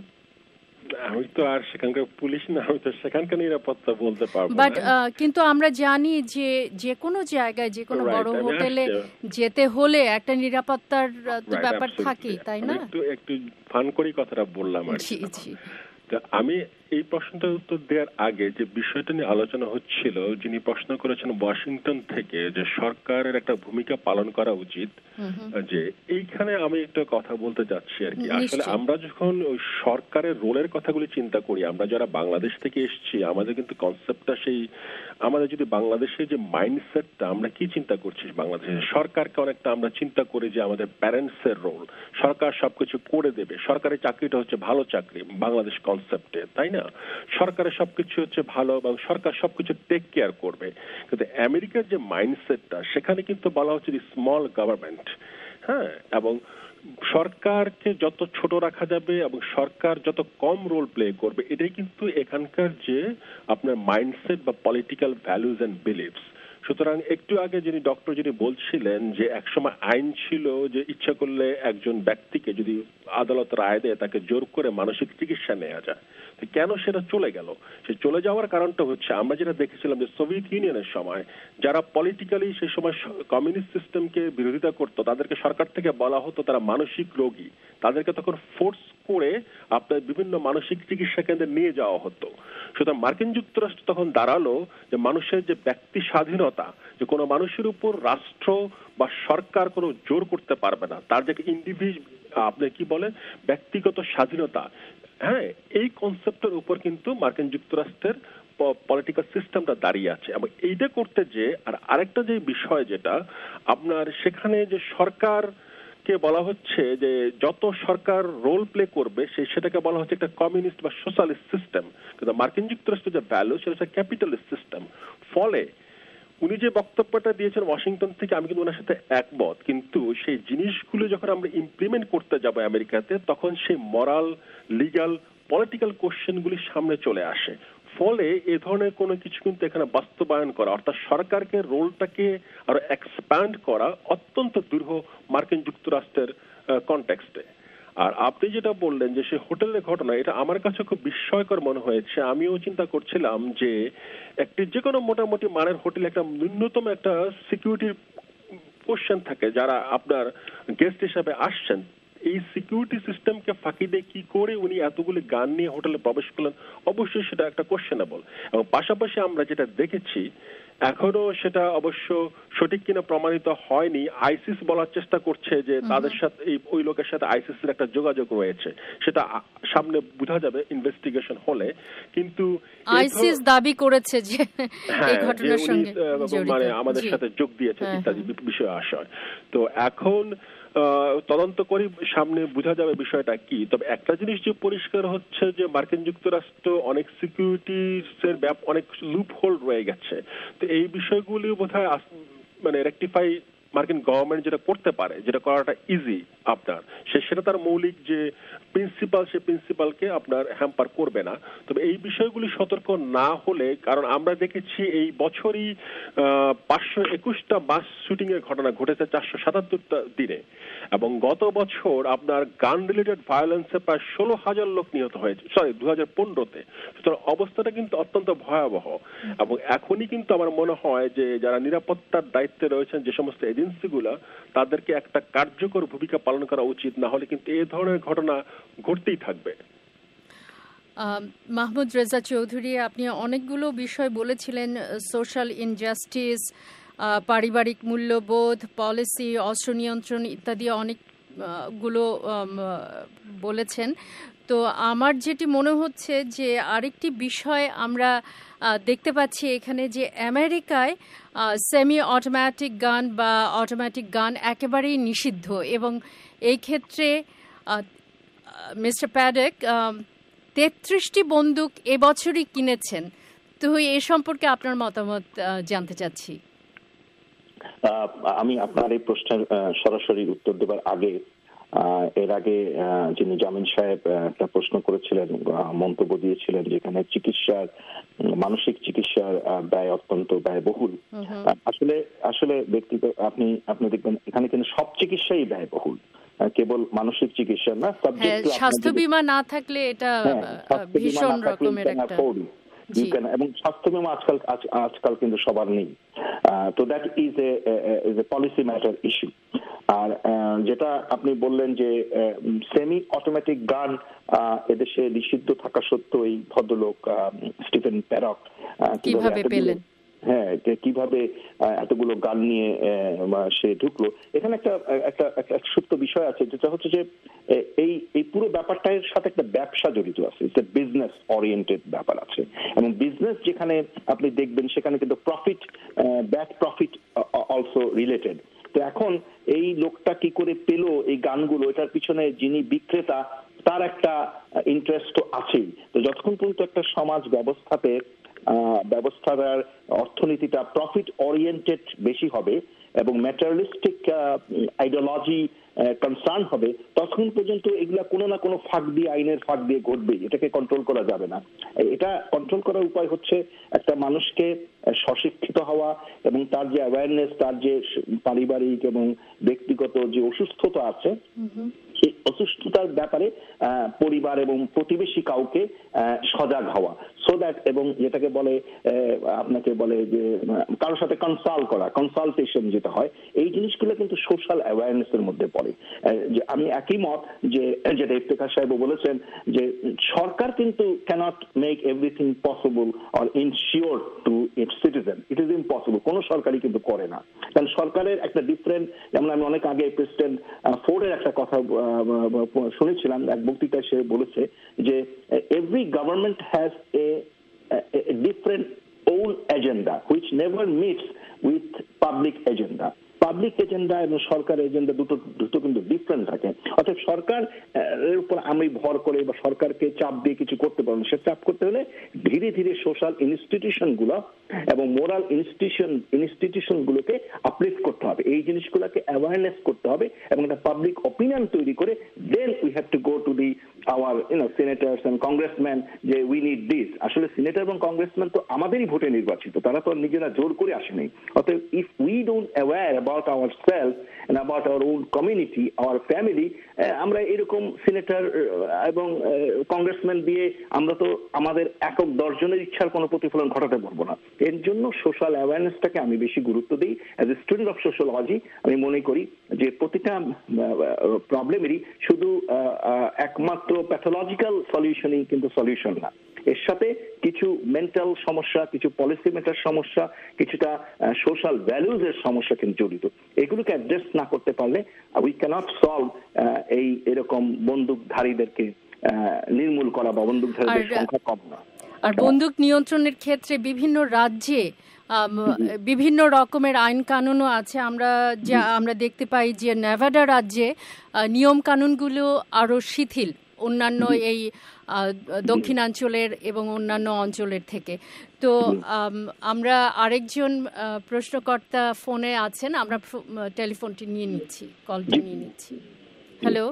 আমি তো আর সেখানকার পুলিশ না, আমি তো সেখানকার নিরাপত্তা বলতে পারবো না।
বাট কিন্তু আমরা জানি যে যে কোনো জায়গায়, যে কোনো বড় হোটেলে যেতে হলে একটা নিরাপত্তার ব্যাপার থাকেই, তাই না?
একটু একটু ফান করি কথাটা বললাম আর
জি জি।
আমি এই প্রশ্নটার উত্তর দেওয়ার আগে যে বিষয়টা নিয়ে আলোচনা হচ্ছিল, যিনি প্রশ্ন করেছেন ওয়াশিংটন থেকে, যে সরকারের একটা ভূমিকা পালন করা উচিত, যে এইখানে আমি একটা কথা বলতে যাচ্ছি আর কি। আসলে আমরা যখন ওই সরকারের রোলের কথাগুলি চিন্তা করি, আমরা যারা বাংলাদেশ থেকে এসেছি, আমাদের কিন্তু কনসেপ্টটা সেই, আমাদের যদি বাংলাদেশের যে মাইন্ডসেটটা, আমরা কি চিন্তা করছি বাংলাদেশে সরকারকে অনেকটা আমরা চিন্তা করি যে আমাদের প্যারেন্টসের রোল, সরকার সবকিছু করে দেবে, সরকারের চাকরিটা হচ্ছে ভালো চাকরি বাংলাদেশ কনসেপ্টে, তাই না? সরকারের সবকিছু হচ্ছে ভালো এবং সরকার সবকিছু টেক কেয়ার করবে। কিন্তু আমেরিকার যে মাইন্ডসেটটা, সেখানে কিন্তু বলা হচ্ছে স্মল গভর্নমেন্ট, হ্যাঁ, এবং সরকারকে যত ছোট রাখা যাবে এবং সরকার যত কম রোল প্লে করবে, এটাই কিন্তু এখানকার যে আপনার মাইন্ডসেট বা পলিটিক্যাল ভ্যালুজ এন্ড বিলিভস। সুতরাং একটু আগে যিনি ডক্টর যিনি বলছিলেন যে একসময় আইন ছিল যে ইচ্ছা করলে একজন ব্যক্তিকে যদি আদালত রায় দেয় তাকে জোর করে মানসিক চিকিৎসা নেওয়া যায়, কেন সেটা চলে গেল? সে চলে যাওয়ার কারণটা হচ্ছে আমরা যেটা দেখেছিলাম যে সোভিয়েত ইউনিয়নের সময় যারা পলিটিক্যালি সেই সময় কমিউনিস্ট সিস্টেমকে বিরোধিতা করতো তাদেরকে সরকার থেকে বলা হতো তারা মানসিক রোগী, তাদেরকে তখন ফোর্স করে আপনার বিভিন্ন মানসিক চিকিৎসা কেন্দ্রে নিয়ে যাওয়া হতো। সুতরাং মার্কিন যুক্তরাষ্ট্র তখন দাঁড়ালো যে মানুষের যে ব্যক্তি স্বাধীনতা, যে কোনো মানুষের উপর রাষ্ট্র বা সরকার কোনো জোর করতে পারবে না, তার যে ইন্ডিভিজুয়াল আপনি কি বলেন ব্যক্তিগত স্বাধীনতা, হ্যাঁ, এই কনসেপ্টের উপর কিন্তু মার্কিন যুক্তরাষ্ট্রের পলিটিক্যাল সিস্টেমটা দাঁড়িয়ে আছে। এবং এইটা করতে যে আর আরেকটা যে বিষয় যেটা আপনার সেখানে যে সরকার কে বলা হচ্ছে যে যত সরকার রোল প্লে করবে সে সেটাকে বলা হচ্ছে একটা কমিউনিস্ট বা সোশ্যালিস্ট সিস্টেম, কিন্তু মার্কিন যুক্তরাষ্ট্রের যে ভ্যালু সেটা হচ্ছে ক্যাপিটালিস্ট সিস্টেম। ফলে উনি যে বক্তব্যটা দিয়েছেন ওয়াশিংটন থেকে আমি কিন্তু ওনার সাথে একমত, কিন্তু সেই জিনিসগুলো যখন আমরা ইমপ্লিমেন্ট করতে যাব আমেরিকাতে তখন সেই মরাল, লিগ্যাল, পলিটিক্যাল কোশ্চেনগুলি সামনে চলে আসে। ফলে এ ধরনের কোনো কিছু কিন্তু এখানে বাস্তবায়ন করা অর্থাৎ সরকারকে রোলটাকে আরো এক্সপ্যান্ড করা অত্যন্ত দুরূহ মার্কিন যুক্তরাষ্ট্রের কনটেক্সটে। আর আপনি যেটা বললেন যে সে হোটেলের ঘটনা, এটা আমার কাছে খুব বিস্ময়কর মনে হয়েছে। আমিও চিন্তা করছিলাম যে একটি যে কোনো মোটামুটি মানের হোটেলে একটা ন্যূনতম একটা সিকিউরিটির কোশ্চেন থাকে যারা আপনার গেস্ট হিসাবে আসছেন, এই সিকিউরিটি সিস্টেমকে ফাঁকি দিয়ে কি করে উনি এতগুলি গান নিয়ে হোটেলে প্রবেশ করলেন, অবশ্যই সেটা একটা কোশ্চেনেবল। এবং পাশাপাশি আমরা যেটা দেখেছি এখনো সেটা অবশ্য সঠিক কিনা প্রমাণিত হয়নি, আইসিস বলার চেষ্টা করছে যে তাদের সাথে ওই লোকের সাথে আইসিসের একটা যোগাযোগ রয়েছে, সেটা সামনে বোঝা যাবে ইনভেস্টিগেশন হলে। কিন্তু
আইসিস দাবি করেছে যে এই ঘটনার সঙ্গে
মানে আমাদের সাথে যোগ দিয়েছে ইত্যাদি বিষয় আশয়। তো এখন তদন্ত করি সামনে বোঝা যাবে বিষয়টা কি। তবে একটা জিনিস যে পরিষ্কার হচ্ছে যে মার্কিন যুক্তরাষ্ট্র অনেক সিকিউরিটির অনেক লুপ হোল রয়ে গেছে। তো এই বিষয়গুলি বোধহয় মানে রেকটিফাই মার্কিন গভর্নমেন্ট যেটা করতে পারে, যেটা করাটা ইজি আপনার, সে সেটা তার মৌলিক যে প্রিন্সিপাল সে প্রিন্সিপালকে আপনার হ্যাম্পার করবে না। তবে এই বিষয়গুলি সতর্ক না হলে, কারণ আমরা দেখেছি এই বছরই পাঁচশো একুশটা মাস শুটিং এর ঘটনা ঘটেছে চারশো সাতাত্তরটা দিনে, এবং গত বছর আপনার গান রিলেটেড ভায়োলেন্সে প্রায় ষোলো হাজার লোক নিহত হয়েছে, সরি দু হাজার পনেরোতে। সুতরাং অবস্থাটা কিন্তু অত্যন্ত ভয়াবহ। এবং এখনই কিন্তু আমার মনে হয় যে যারা নিরাপত্তার দায়িত্বে রয়েছেন যে সমস্ত এজেন্সিগুলা, তাদেরকে একটা কার্যকর ভূমিকা পালন করা উচিত, না হলে কিন্তু এই ধরনের ঘটনা ঘটতেই থাকবে।
মাহমুদ রেজা চৌধুরী, আপনি অনেকগুলো বিষয় বলেছিলেন, সোশ্যাল ইনজাস্টিস, পারিবারিক মূল্যবোধ, পলিসি, অস্ত্র নিয়ন্ত্রণ ইত্যাদি অনেকগুলো বলেছেন। তো আমার যেটি মনে হচ্ছে যে আরেকটি বিষয় আমরা দেখতে পাচ্ছি এখানে যে আমেরিকায় সেমি অটোমেটিক গান বা অটোমেটিক গান একেবারেই নিষিদ্ধ, এবং এই ক্ষেত্রে মিস্টার প্যাডেক তেত্রিশটি বন্দুক এবছরই কিনেছেন। তো এ সম্পর্কে আপনার মতামত জানতে চাচ্ছি।
আমি আপনার এই প্রশ্নের সরাসরি উত্তর দেবার আগে এর আগে যিনি জামিল সাহেব একটা প্রশ্ন করেছিলেন, মন্তব্য দিয়েছিলেন যেখানে চিকিৎসার মানসিক চিকিৎসার ব্যয় অত্যন্ত ব্যয়বহুল। আসলে আসলে ব্যক্তিগত আপনি আপনি দেখবেন এখানে কিন্তু সব চিকিৎসাই ব্যয়বহুল, কেবল মানসিক চিকিৎসা না।
স্বাস্থ্য বীমা না থাকলে এটা ভীষণ রকমের একটা,
এবং স্বাস্থ্য বীমা আজকাল আজকাল কিন্তু সবার নেই। তো that is a is a policy matter issue. আর যেটা আপনি বললেন যে সেমি অটোমেটিক গান এদেশে নিষিদ্ধ থাকা সত্ত্বেও এই ভদ্রলোক স্টিফেন প্যাডক
কিভাবে পেলেন,
হ্যাঁ কিভাবে এতগুলো গান নিয়ে সে ঢুকলো, এখানে একটা একটা একটা সত্য বিষয় আছে, যেটা হচ্ছে যে এই এই পুরো ব্যাপারটার সাথে একটা ব্যবসা জড়িত আছে, একটা বিজনেস ওরিয়েন্টেড ব্যাপার আছে। এবং বিজনেস যেখানে আপনি দেখবেন সেখানে কিন্তু profit, bad profit also related. তো এখন এই লোকটা কি করে পেল এই গানগুলো, এটার পিছনে যিনি বিক্রেতা তার একটা ইন্টারেস্ট তো আছেই। তো যতক্ষণ পর্যন্ত একটা সমাজ ব্যবস্থাতে ব্যবস্থার অর্থনীতিটা প্রফিট ওরিয়েন্টেড বেশি হবে, এবং ম্যাটেরিয়ালিস্টিক আইডিওলজি কনসার্ন হবে, তখন পর্যন্ত এগুলা কোনো না কোনো ফাঁক দিয়ে, আইনের ফাঁক দিয়ে ঘটবে। এটাকে কন্ট্রোল করা যাবে না। এটা কন্ট্রোল করার উপায় হচ্ছে একটা মানুষকে স্বশিক্ষিত হওয়া এবং তার যে অ্যাওয়ারনেস, তার যে পারিবারিক এবং ব্যক্তিগত যে অসুস্থতা আছে, সেই অসুস্থতার ব্যাপারে পরিবার এবং প্রতিবেশী কাউকে সজাগ হওয়া, সো দ্যাট, এবং যেটাকে বলে আপনাকে বলে যে কারোর সাথে কনসাল্ট করা, কনসালটেশন যেটা হয়, এই জিনিসগুলো কিন্তু সোশ্যাল অ্যাওয়ারনেসের মধ্যে পড়ে। যে আমি একই মত যে যেটা ইফতেখার সাহেব বলেছেন যে সরকার কিন্তু can't make everything possible or ensure to its citizen. It is impossible. কোন সরকারই কিন্তু করে না, কারণ সরকারের একটা ডিফারেন্ট, যেমন আমি অনেক আগে প্রেসিডেন্ট ফোর্ডের একটা কথা শুনেছিলাম, এক বক্তৃতায় সে বলেছে যে every government has a different own agenda which never meets with public agenda. Public agenda এবং সরকার এজেন্ডা দুটো দুটো কিন্তু ডিফারেন্ট থাকে। অর্থাৎ সরকার এর উপর আমি ভর করে বা সরকারকে চাপ দিয়ে কিছু করতে পারবো না। সে চাপ করতে হলে ধীরে ধীরে সোশ্যাল ইনস্টিটিউশন গুলো এবং মোরাল ইনস্টিটিউশন ইনস্টিটিউশন গুলোকে আপলিফট করতে হবে, এই জিনিসগুলোকে অ্যাওয়ারনেস করতে হবে এবং একটা পাবলিক অপিনিয়ন তৈরি করে then we have to go to the our you know senators and congressman যে উই নিড দিস। আসলে সিনেটার এবং কংগ্রেসম্যান তো আমাদেরই ভোটে নির্বাচিত, তারা তো নিজেরা জোর করে আসেনি। অতএব if we don't aware about ourselves and about our own community, our family, আমরা এরকম সিনেটর এবং কংগ্রেসম্যান দিয়ে আমরা তো আমাদের একক দশজনের ইচ্ছার কোনো প্রতিফলন ঘটাতে পারবো না। এর জন্য সোশ্যাল অ্যাওয়ারনেসটাকে আমি বেশি গুরুত্ব দিই। As a student of sociology আমি মনে করি যে প্রতিটা প্রবলেমেরই শুধু একমাত্র প্যাথোলজিক্যাল সলিউশনই কিন্তু সলিউশন না, এর সাথে কিছু মেন্টাল সমস্যা, কিছু পলিসি মেটার সমস্যা, কিছুটা সোশ্যাল ভ্যালুজ এর সমস্যা কিন্তু জড়িত। এগুলোকে অ্যাড্রেস না করতে পারলে উই ক্যানট সলভ এই এরকম বন্দুকধারীদেরকে নির্মূল করা বা বন্দুকধারীদের সংখ্যা কম না।
আর বন্দুক নিয়ন্ত্রণের ক্ষেত্রে বিভিন্ন রাজ্যে বিভিন্ন রকমের আইন কানুনও আছে। আমরা যা আমরা দেখতে পাই যে নেভাডা রাজ্যে নিয়ম কানুনগুলো আরো শিথিল অন্যান্য এই দক্ষিণাঞ্চলের এবং অন্যান্য অঞ্চলের থেকে। তো আমরা আরেকজন প্রশ্নকর্তা ফোনে আছেন, আমরা টেলিফোনটি নিয়ে নিচ্ছি, কলটি নিয়ে নিচ্ছি। Hello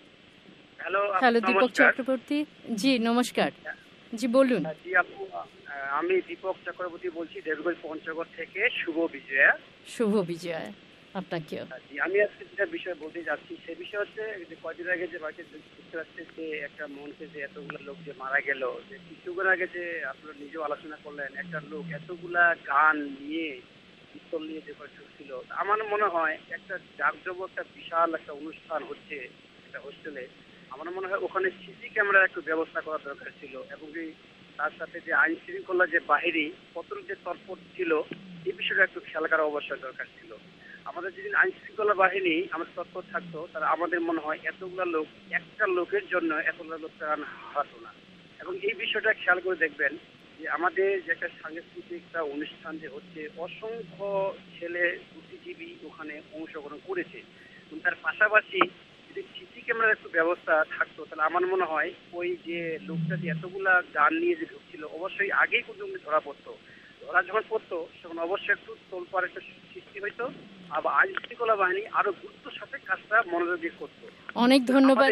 hello
hello Deepak Chakraborty. জি নমস্কার, জি বলুন।
জি আপু, আমি দীপক চক্রবর্তী বলছি দেবগঞ্জ পঞ্চগড় থেকে। শুভ বিজয়া।
শুভ বিজয়া আপনাকেও।
আমি আজকে যেটা বিষয় বলতে যাচ্ছি সে বিষয় হচ্ছে যে কয়দিন আগে যে যুক্তরাষ্ট্রে একটা মঞ্চে যে এতগুলা লোক যে মারা গেল, যে কিছুক্ষণ আগে যে আপনারা নিজেও আলোচনা করলেন একটা লোক এতগুলা গান নিয়ে পিস্তল নিয়ে যে ঢুকছিল, আমার মনে হয় একটা জাঁকজমক একটা বিশাল একটা অনুষ্ঠান হচ্ছে একটা হোস্টেলে, আমার মনে হয় ওখানে সিসি ক্যামেরার একটু ব্যবস্থা করা দরকার ছিল এবং তার সাথে যে আইন শৃঙ্খলা যে বাহিনী কত যে তৎপর ছিল এই বিষয়টা একটু খেয়াল করা অবশ্যই দরকার ছিল। আমাদের যদি আইন শৃঙ্খলা বাহিনী আমাদের তৎপর থাকতো তাহলে আমাদের মনে হয় এতগুলা লোক একটা লোকের জন্য এতগুলা লোক প্রাণ হারাতো না। এবং এই বিষয়টা খেয়াল করে দেখবেন যে আমাদের যে একটা সাংস্কৃতিক একটা অনুষ্ঠান যে হচ্ছে, অসংখ্য ছেলে বুদ্ধিজীবী ওখানে অংশগ্রহণ করেছে এবং তার পাশাপাশি যদি সিসি ক্যামেরার একটু ব্যবস্থা থাকতো তাহলে আমার মনে হয় ওই যে লোকটা যে এতগুলা গান নিয়ে যে ঢুকছিল অবশ্যই আগেই কিন্তু ধরা পড়তো। ধরা যখন পড়তো তখন অবশ্যই একটু তোলপাড় একটা সৃষ্টি হইতো, আবার আইন শৃঙ্খলা বাহিনী আরো গুরুত্বের সাথে কাজটা মনোযোগ দিয়ে করতো।
অনেক ধন্যবাদ।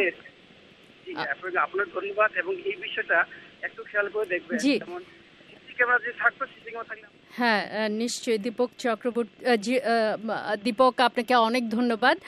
আপনার ধন্যবাদ এবং এই বিষয়টা একটু খেয়াল করে দেখবেন, যেমন সিসি ক্যামেরা যে থাকতো সিসি ক্যামেরা থাকলে।
হ্যাঁ নিশ্চয়ই দীপক চক্রবর্তী, দীপক আপনাকে অনেক ধন্যবাদ।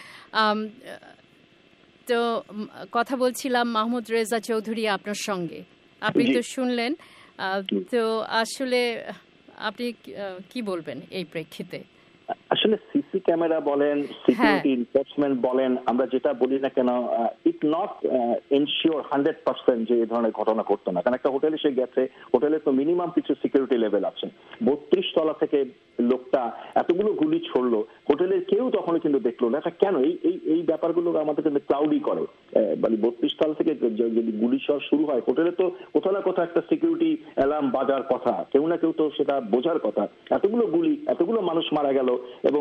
তো কথা বলছিলাম মাহমুদ রেজা চৌধুরী আপনার সঙ্গে, আপনি তো শুনলেন। তো আসলে আপনি কি বলবেন এই প্রেক্ষিতে?
আসলে সিসি ক্যামেরা বলেন, সিকিউরিটি এনফোর্সমেন্ট বলেন, আমরা যেটা বলি না কেন, it not ensure hundred percent যে এই ধরনের ঘটনা করতো না। কারণ একটা হোটেলে সে গেছে, হোটেলে তো মিনিমাম কিছু সিকিউরিটি লেভেল আছে। বত্রিশ তলা থেকে লোকটা এতগুলো গুলি ছড়লো, হোটেলের কেউ তখন কিন্তু দেখলো না। এটা কেন? এই এই ব্যাপারগুলো আমাদের কিন্তু ক্লাউডি করে। মানে বত্রিশ তলা থেকে যদি গুলি ছোড়া শুরু হয়, হোটেলে তো কোথাও না কোথাও একটা সিকিউরিটি অ্যালার্ম বাজার কথা, কেউ না কেউ তো সেটা বোঝার কথা। এতগুলো গুলি, এতগুলো মানুষ মারা গেল এবং এই মারা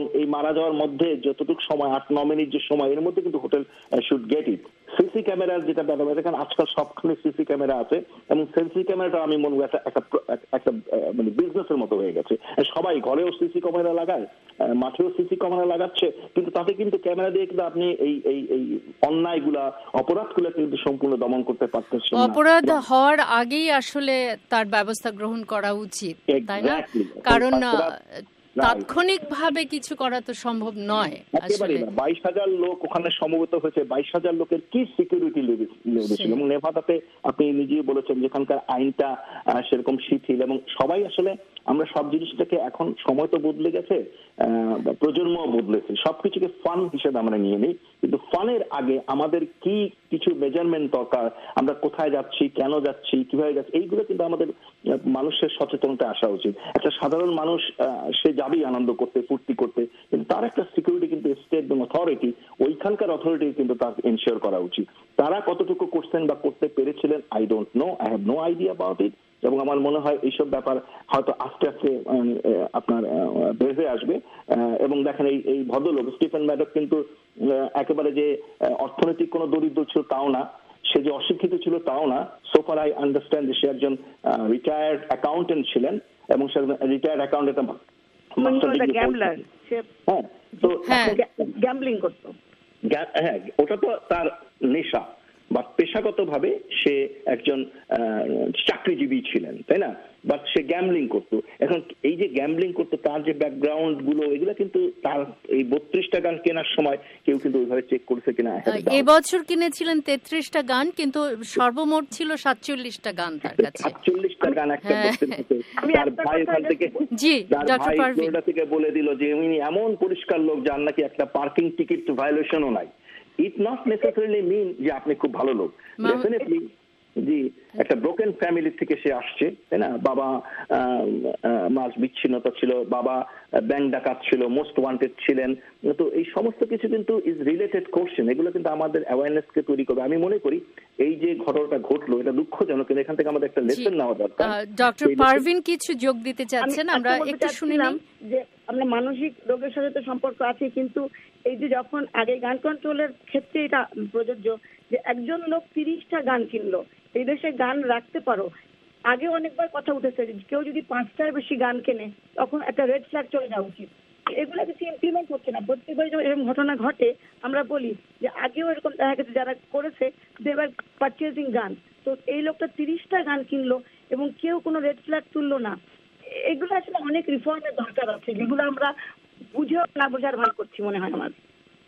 মারা যাওয়ার মধ্যে যতটুকু সময় আট ন মিনিট যে সময় এর মধ্যে কিন্তু hotel should get it. CC ক্যামেরার যেটা ব্যাপার, দেখেন আজকাল সবখানে সিসি ক্যামেরা আছে এবং সিসি ক্যামেরাটা আমি মনে করি একটা একটা মানে বিজনেসের মতো হয়ে গেছে। সবাই ঘরেও সিসি ক্যামেরা লাগায়, মাঠেও সিসি ক্যামেরা লাগাচ্ছে, কিন্তু তাতে কিন্তু ক্যামেরা দিয়ে কিন্তু আপনি এই এই এই অন্যায়গুলা অপরাধগুলো কিন্তু সম্পূর্ণ দমন করতে পারতেছেন না।
অপরাধ হওয়ার আগেই আসলে তার ব্যবস্থা গ্রহণ করা উচিত, তাই না? কারণ তাৎক্ষণিকভাবে কিছু করা তো সম্ভব নয়।
একেবারে না। বাইশ হাজার লোক ওখানে সমবেত হয়েছে, বাইশ হাজার লোকের কি সিকিউরিটি লেগেছিল। এবং নেভাদাতে আপনি নিজেই বলেছেন যেখানকার আইনটা সেরকম শিথিল এবং সবাই আসলে আমরা সব জিনিসটাকে এখন সময় তো বদলে গেছে, প্রজন্ম বদলেছে, সবকিছুকে ফান হিসেবে আমরা নিয়ে নিই, কিন্তু ফানের আগে আমাদের কি কিছু মেজারমেন্ট দরকার, আমরা কোথায় যাচ্ছি, কেন যাচ্ছি, কিভাবে যাচ্ছি, এইগুলো কিন্তু আমাদের মানুষের সচেতনতা আসা উচিত। একটা সাধারণ মানুষ সে যাবেই আনন্দ করতে, ফুর্তি করতে, কিন্তু তার একটা সিকিউরিটি কিন্তু স্টেট অথরিটি, ওইখানকার অথরিটি কিন্তু তার এনশিওর করা উচিত। তারা কতটুকু করছেন বা করতে পেরেছিলেন I don't know, I have no idea about it. এবং আমার মনে হয় এইসব ব্যাপার হয়তো আস্তে আস্তে আপনার বের হয়ে আসবে। এবং দেখেন এই এই ভদ্রলোক স্টিফেন ম্যাডক কিন্তু একেবারে যে অর্থনৈতিক কোনো দরিদ্র ছিল তাও না, সে যে অশিক্ষিত ছিল তাও না। সোফার আই আন্ডারস্ট্যান্ড যে সে একজন রিটায়ার্ড অ্যাকাউন্টেন্ট ছিলেন এবং সে রিটায়ার্ড অ্যাকাউন্টেন্ট হ্যাঁ, ওটা তো তার নেশা বা পেশাগতভাবে সে একজন চাকরিজীবী ছিলেন, তাই না? বাট সে গ্যাম্বলিং করতো। এখন এই যে গ্যাম্বলিং করতো তার যে ব্যাকগ্রাউন্ড গুলো এগুলো কিন্তু তার এই বত্রিশটা গান কেনার সময় কেউ কিন্তু ওইভাবে চেক করেছে কিনা।
এবছর কিনেছিলেন তেত্রিশটা গান, কিন্তু সর্বমোট ছিল সাতচল্লিশটা গান তার কাছে।
সাতচল্লিশটা গান একটা তার ভাই ওখান থেকে
জি
ডক্টর পারভিন থেকে বলে দিল যে উনি এমন পরিষ্কার লোক যার নাকি একটা পার্কিং টিকিট ভায়োলেশনও নাই। ইট নট নেসেসারিলি মিন যে আপনি খুব ভালো লোক। ডেফিনেটলি জি, একটা ব্রোকেন ফ্যামিলি থেকে সে আসছে, তাই না? বাবা মাস বিচ্ছিন্নতা ছিল, বাবা ব্যাংক ডাকাত ছিল, মোস্ট ওয়ান্টেড ছিলেন। তো এই সমস্ত কিছু কিন্তু ইজ রিলেটেড কোশ্চেন, এগুলো কিন্তু আমাদের অ্যাওয়ারনেসকে তৈরি করবে। আমি মনে করি এই যে ঘটনাটা ঘটলো এটা দুঃখজনক, কিন্তু এখান থেকে আমাদের একটা লেসন নেওয়া দরকার।
ডক্টর পারভিন কিছু যোগ দিতে চাচ্ছেন, আমরা একটু শুনে নিই।
যে আমরা মানসিক রোগের সাথে তো সম্পর্ক আছে, কিন্তু এই যে যখন আগে গান কন্ট্রোলের ক্ষেত্রে এটা প্রযোজ্য যে একজন লোক তিরিশটা গান কিনলো, এই দেশে গান রাখতে পারো। আগে অনেকবার কথা উঠেছে কেউ যদি পাঁচটার বেশি গান কেনে তখন একটা রেড ফ্ল্যাগ চলে যাওয়া উচিত। এগুলো কিছু ইমপ্লিমেন্ট হচ্ছে না। প্রত্যেকবার যখন এরকম ঘটনা ঘটে আমরা বলি যে আগেও এরকম দেখা গেছে যারা করেছে দে ওয়ার পারচেজিং গান, তো এই লোকটা তিরিশটা গান কিনলো এবং কেউ কোনো রেড ফ্ল্যাগ তুললো না। এগুলো আসলে অনেক রিফর্মের দরকার আছে, যেগুলো আমরা বুঝেও না বোঝার ভান করছি মনে হয় আমার।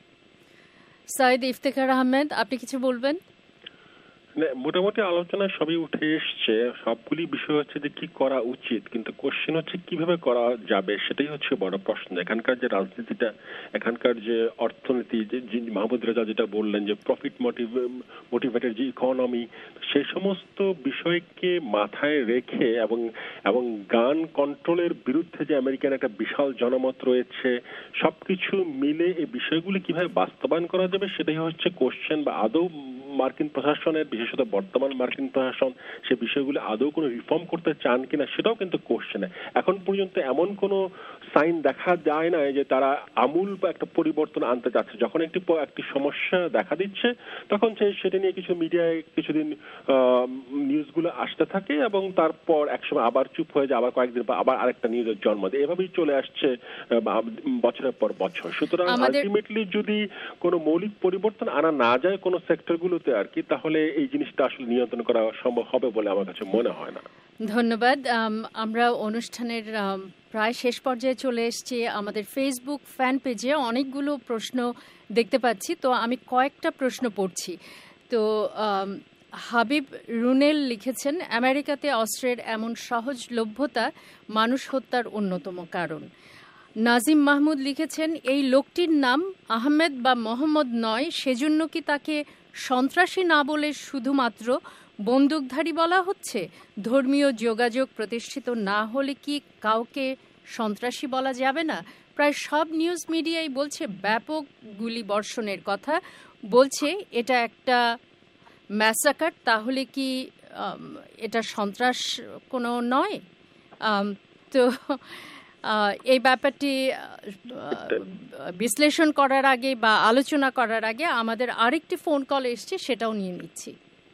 সাইদ ইফতেখার আহমেদ, আপনি কিছু বলবেন?
মোটামুটি আলোচনায় সবই উঠে এসছে, সবগুলি বিষয় হচ্ছে যে কি করা উচিত, কিন্তু কোশ্চেন হচ্ছে কিভাবে করা যাবে, সেটাই হচ্ছে বড় প্রশ্ন। এখানকার যে রাজনীতিটা, এখানকার যে অর্থনীতি, যে মাহমুদ রেজা যেটা বললেন যে প্রফিট মোটিভ মোটিভেটেড যে ইকোনমি, সেই সমস্ত বিষয়কে মাথায় রেখে এবং এবং গান কন্ট্রোলের বিরুদ্ধে যে আমেরিকার একটা বিশাল জনমত রয়েছে, সবকিছু মিলে এই বিষয়গুলি কিভাবে বাস্তবায়ন করা যাবে সেটাই হচ্ছে কোশ্চেন। বা আদৌ মার্কিন প্রশাসনের, বিশেষত বর্তমান মার্কিন প্রশাসন সে বিষয়গুলো আদৌ কোনো রিফর্ম করতে চান কিনা সেটাও কিন্তু কোশ্চেনে। এখন পর্যন্ত এমন কোনো সাইন দেখা যায় না যে তারা আমূল বা একটা পরিবর্তন আনতে যাচ্ছে। যখন একটি একটি সমস্যা দেখা দিচ্ছে তখন সেটা নিয়ে কিছু মিডিয়ায় কিছুদিন নিউজগুলো আসতে থাকে এবং তারপর একসময় আবার চুপ হয়ে যায়, আবার কয়েকদিন পর আবার আরেকটা নিউজের জন্ম দেয়। এভাবেই চলে আসছে বছরের পর বছর। সুতরাং আলটিমেটলি যদি কোনো মৌলিক পরিবর্তন আনা না যায় কোনো সেক্টরগুলোতে আর কি, তাহলে এই জিনিসটা আসলে নিয়ন্ত্রণ করা সম্ভব হবে বলে আমার কাছে মনে হয় না।
ধন্যবাদ। আমরা অনুষ্ঠানের প্রায় শেষ পর্যায়ে চলে এসেছি। আমাদের ফেসবুক ফ্যান পেজে অনেকগুলো প্রশ্ন দেখতে পাচ্ছি, তো আমি কয়েকটা প্রশ্ন পড়ছি। তো হাবিব রুনেল লিখেছেন, আমেরিকাতে অস্ত্রের এমন সহজলভ্যতা মানুষ হত্যার অন্যতম কারণ। নাজিম মাহমুদ লিখেছেন, এই লোকটির নাম আহমেদ বা মোহাম্মদ নয়, সেজন্য কি তাকে সন্ত্রাসী না বলে শুধুমাত্র বন্দুকধারী বলা হচ্ছে? ধর্মীয় যোগাযোগ প্রতিষ্ঠিত না হলে কি কাউকে সন্ত্রাসী বলা যাবে না? প্রায় সব নিউজ মিডিয়াই বলছে ব্যাপক গুলি বর্ষণের কথা, বলছে এটা একটা ম্যাসাকার, তাহলে কি এটা সন্ত্রাস কোনো নয়? তো এই ব্যাপারটি বিশ্লেষণ করার আগে বা আলোচনা করার আগে আমাদের আরেকটি ফোন কল এসছে, সেটাও নিয়ে নিচ্ছি।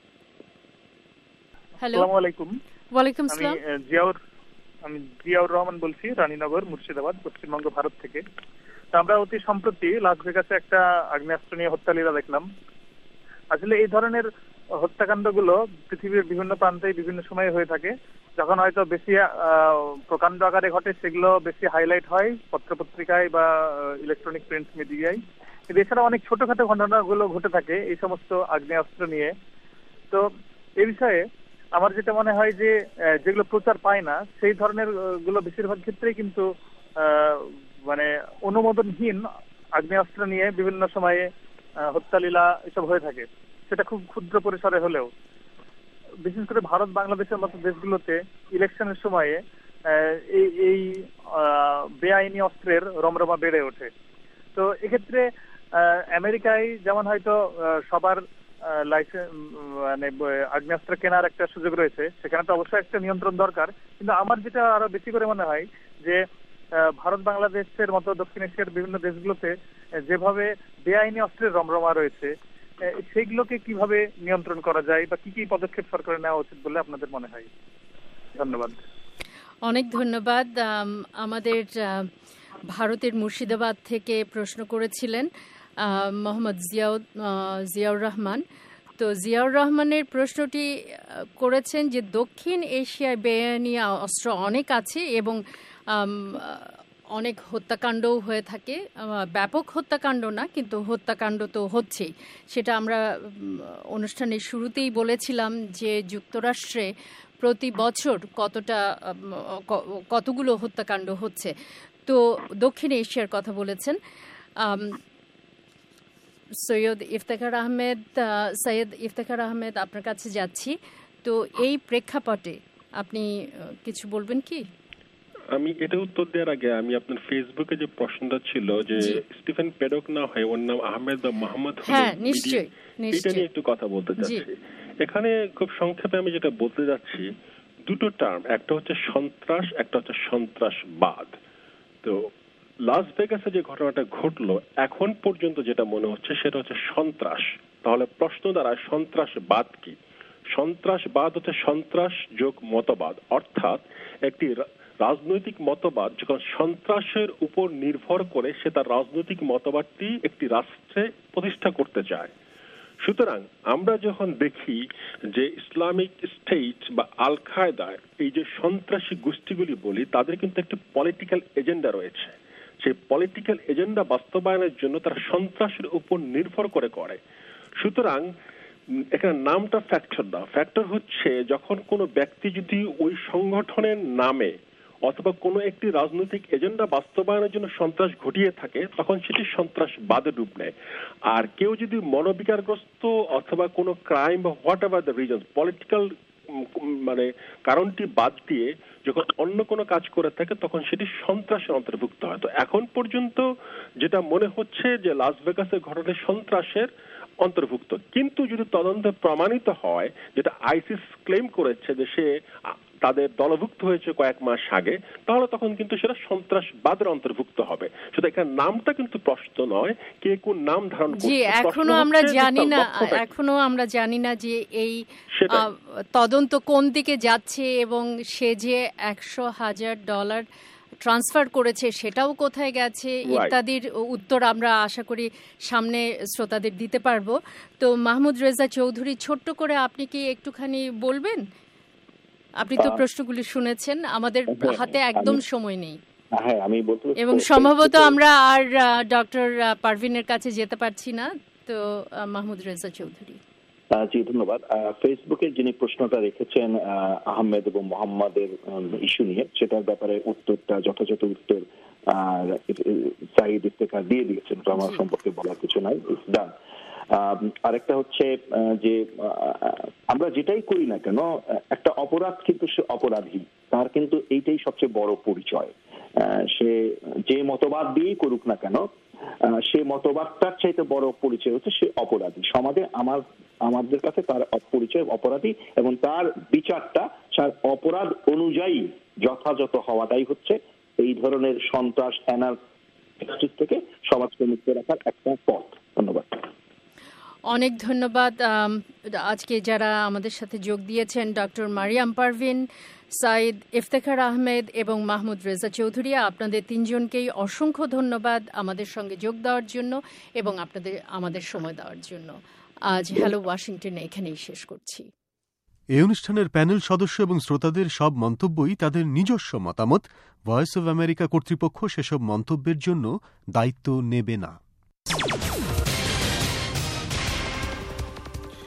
হ্যালো, আসসালামু আলাইকুম। ওয়ালাইকুম আসসালাম।
আমি জিয়াউর আমি জিয়াউর রহমান বলছি, রানীনগর, মুর্শিদাবাদ, পশ্চিমবঙ্গ, ভারত থেকে। আমরা অতি সম্প্রতি লাস ভেগাসে একটা আগ্নেয়াস্ত্র নিয়ে হত্যালীলা দেখলাম। আসলে এই ধরনের হত্যাকাণ্ডগুলো পৃথিবীর বিভিন্ন প্রান্তে বিভিন্ন সময়ে হয়ে থাকে। যখন হয়তো বেশি প্রকাণ্ড আকারে ঘটে সেগুলো বেশি হাইলাইট হয় পত্রপত্রিকায় বা ইলেকট্রনিক প্রিন্ট মিডিয়ায়, কিন্তু এছাড়া অনেক ছোটখাটো ঘটনাগুলো ঘটে থাকে এই সমস্ত আগ্নেয়াস্ত্র নিয়ে। তো এই বিষয়ে আমার যেটা মনে হয় যে যেগুলো প্রচার পায় না সেই ধরনের গুলো বেশিরভাগ ক্ষেত্রেই কিন্তু মানে অনুমোদনহীন আগ্নেয়াস্ত্র নিয়ে বিভিন্ন সময়ে হত্যালীলা এসব হয়ে থাকে, সেটা খুব ক্ষুদ্র পরিসরে হলেও। বিশেষ করে ভারত বাংলাদেশের মতো দেশগুলোতে ইলেকশনের সময়ে এই এই বেআইনি অস্ত্রের রমরমা বেড়ে ওঠে। তো এক্ষেত্রে আমেরিকায় যেমন হয়তো সবার লাইসেন্স মানে আগ্নেয়াস্ত্র কেনার একটা সুযোগ রয়েছে, সেখানে তো অবশ্যই একটা নিয়ন্ত্রণ দরকার। কিন্তু আমার যেটা আরো বেশি করে মনে হয় যে ভারত বাংলাদেশের মতো দক্ষিণ এশিয়ার বিভিন্ন দেশগুলোতে যেভাবে বেআইনি অস্ত্রের রমরমা রয়েছে সেগুলোকে কিভাবে নিয়ন্ত্রণ করা যায় বা কি কি পদক্ষেপ সরকারের নেওয়া উচিত বলে আপনাদের মনে হয়? ধন্যবাদ।
অনেক ধন্যবাদ। আমাদের ভারতের মুর্শিদাবাদ থেকে প্রশ্ন করেছিলেন মোহাম্মদ জিয়াউর জিয়াউর রহমান। তো জিয়াউর রহমানের প্রশ্নটি করেছেন যে দক্ষিণ এশিয়ায় বেআইনি অস্ত্র অনেক আছে এবং অনেক হত্যাকাণ্ডও হয়ে থাকে, ব্যাপক হত্যাকাণ্ড না কিন্তু হত্যাকাণ্ড তো হচ্ছেই। সেটা আমরা অনুষ্ঠানের শুরুতেই বলেছিলাম যে যুক্তরাষ্ট্রে প্রতি বছর কতটা কতগুলো হত্যাকাণ্ড হচ্ছে। তো দক্ষিণ এশিয়ার কথা বলেছেন। সৈয়দ ইফতেখার আহমেদ সৈয়দ ইফতেখার আহমেদ আপনার কাছে যাচ্ছি। তো এই প্রেক্ষাপটে আপনি কিছু বলবেন কি?
আমি এটা উত্তর দেওয়ার আগে আমি আপনার ফেসবুকে যে প্রশ্নটা ছিল যে স্টিফেন পেডক না হয় ওর নাম আহমেদ বা মোহাম্মদ,
হ্যাঁ নিশ্চয়ই,
এটা নিয়ে একটু কথা বলতে চাচ্ছি। এখানে খুব সংক্ষেপে আমি যেটা বলতে যাচ্ছি, দুটো টার্ম, একটা হচ্ছে সন্ত্রাস, একটা হচ্ছে সন্ত্রাসবাদ। তো লাস ভেগাসে যে ঘটনাটা ঘটলো এখন পর্যন্ত যেটা মনে হচ্ছে সেটা হচ্ছে সন্ত্রাস। তাহলে প্রশ্ন দাঁড়ায় সন্ত্রাসবাদ কি? সন্ত্রাসবাদ হচ্ছে সন্ত্রাস যোগ মতবাদ, অর্থাৎ একটি রাজনৈতিক মতবাদ যখন সন্ত্রাসের উপর নির্ভর করে সে তার রাজনৈতিক মতবাদটি একটি রাষ্ট্রে প্রতিষ্ঠা করতে চায়। সুতরাং আমরা যখন দেখি যে ইসলামিক স্টেট বা আল কায়দা এই যে সন্ত্রাসী গোষ্ঠীগুলি বলি, তাদের কিন্তু একটি পলিটিক্যাল এজেন্ডা রয়েছে। সেই পলিটিক্যাল এজেন্ডা বাস্তবায়নের জন্য তারা সন্ত্রাসের উপর নির্ভর করে করে। সুতরাং এখানে নামটা ফ্যাক্টর না, ফ্যাক্টর হচ্ছে যখন কোনো ব্যক্তি যদি ওই সংগঠনের নামে অথবা কোনো একটি রাজনৈতিক এজেন্ডা বাস্তবায়নের জন্য সন্ত্রাস ঘটিয়ে থাকে তখন সেটি সন্ত্রাসবাদের রূপ নেয়। আর কেউ যদি মনোবিকারগ্রস্ত অথবা কোনো ক্রাইম বা whatever the reason political মানে কারণটি বাদ দিয়ে যখন অন্য কোনো কাজ করে থাকে তখন সেটি সন্ত্রাসের অন্তর্ভুক্ত হয়। তো এখন পর্যন্ত যেটা মনে হচ্ছে যে লাস ভেগাসের ঘটনা সন্ত্রাসের অন্তর্ভুক্ত, কিন্তু যদি তদন্তে প্রমাণিত হয় যেটা আইসিস ক্লেম করেছে যে সে তাদের দলভুক্ত হয়েছে কয়েক মাস আগে, তাহলে তখন কিন্তু সেটা সন্ত্রাসবাদের অন্তর্ভুক্ত হবে। শুধু এখানে নামটা কিন্তু প্রশ্ন নয়, কে কোন নাম ধারণ করছে।
জি, এখনো আমরা জানি না এখনো আমরা জানি না যে এই তদন্ত কোন দিকে যাচ্ছে এবং সে যে একশো হাজার ডলার ট্রান্সফার করেছে সেটাও কোথায় গেছে ইত্যাদির উত্তর আমরা আশা করি সামনে শ্রোতাদের দিতে পারবো। তো মাহমুদ রেজা চৌধুরী, ছোট্ট করে আপনি কি একটুখানি বলবেন? আপনি তো প্রশ্নগুলি শুনেছেন, আমাদের হাতে একদম সময় নেই।
হ্যাঁ, আমি বলতে
এবং সম্ভবত আমরা আর ডক্টর পারভিনের কাছে যেতে পারছি না। তো মাহমুদ রেজা চৌধুরী।
জি ধন্যবাদ। ফেসবুকে যিনি প্রশ্নটা রেখেছেন আহমেদ এবং মোহাম্মদের ইস্যু নিয়ে, সেটার ব্যাপারে উত্তরটা যথাযথ উত্তর সাইদ ইফতেখার দিয়ে দিয়েছেন, তো আমার সম্পর্কে বলার কিছু নাই, ইটস ডান। আরেকটা হচ্ছে যে আমরা যেটাই করি না কেন একটা অপরাধ কিন্তু সে অপরাধী, তার কিন্তু এইটাই সবচেয়ে বড় পরিচয়। সে যে মতবাদ দিয়েই করুক না কেন সে মতবাদটার চাইতে বড় পরিচয় হচ্ছে সে অপরাধী। সমাজে আমার আমাদের কাছে তার পরিচয় অপরাধী এবং তার বিচারটা তার অপরাধ অনুযায়ী যথাযথ হওয়াটাই হচ্ছে এই ধরনের সন্ত্রাস অ্যানার্কি থেকে সমাজকে মুক্ত রাখার একটা পথ। ধন্যবাদ।
অনেক ধন্যবাদ। আজকে যারা আমাদের সাথে যোগ দিয়েছেন, ডক্টর মারিয়াম পারভিন, সাইদ ইফতেখার আহমেদ এবং মাহমুদ রেজা চৌধুরী, আপনাদের তিনজনকেই অসংখ্য ধন্যবাদ আমাদের সঙ্গে যোগ দেওয়ার জন্য এবং আপনাদের আমাদের সময় দেওয়ার জন্য। আজ হ্যালো ওয়াশিংটন এখানেই শেষ করছি।
এই অনুষ্ঠানের প্যানেল সদস্য এবং শ্রোতাদের সব মন্তব্যই তাদের নিজস্ব মতামত। ভয়েস অব আমেরিকা কর্তৃপক্ষ সেসব মন্তব্যের জন্য দায়িত্ব নেবে না।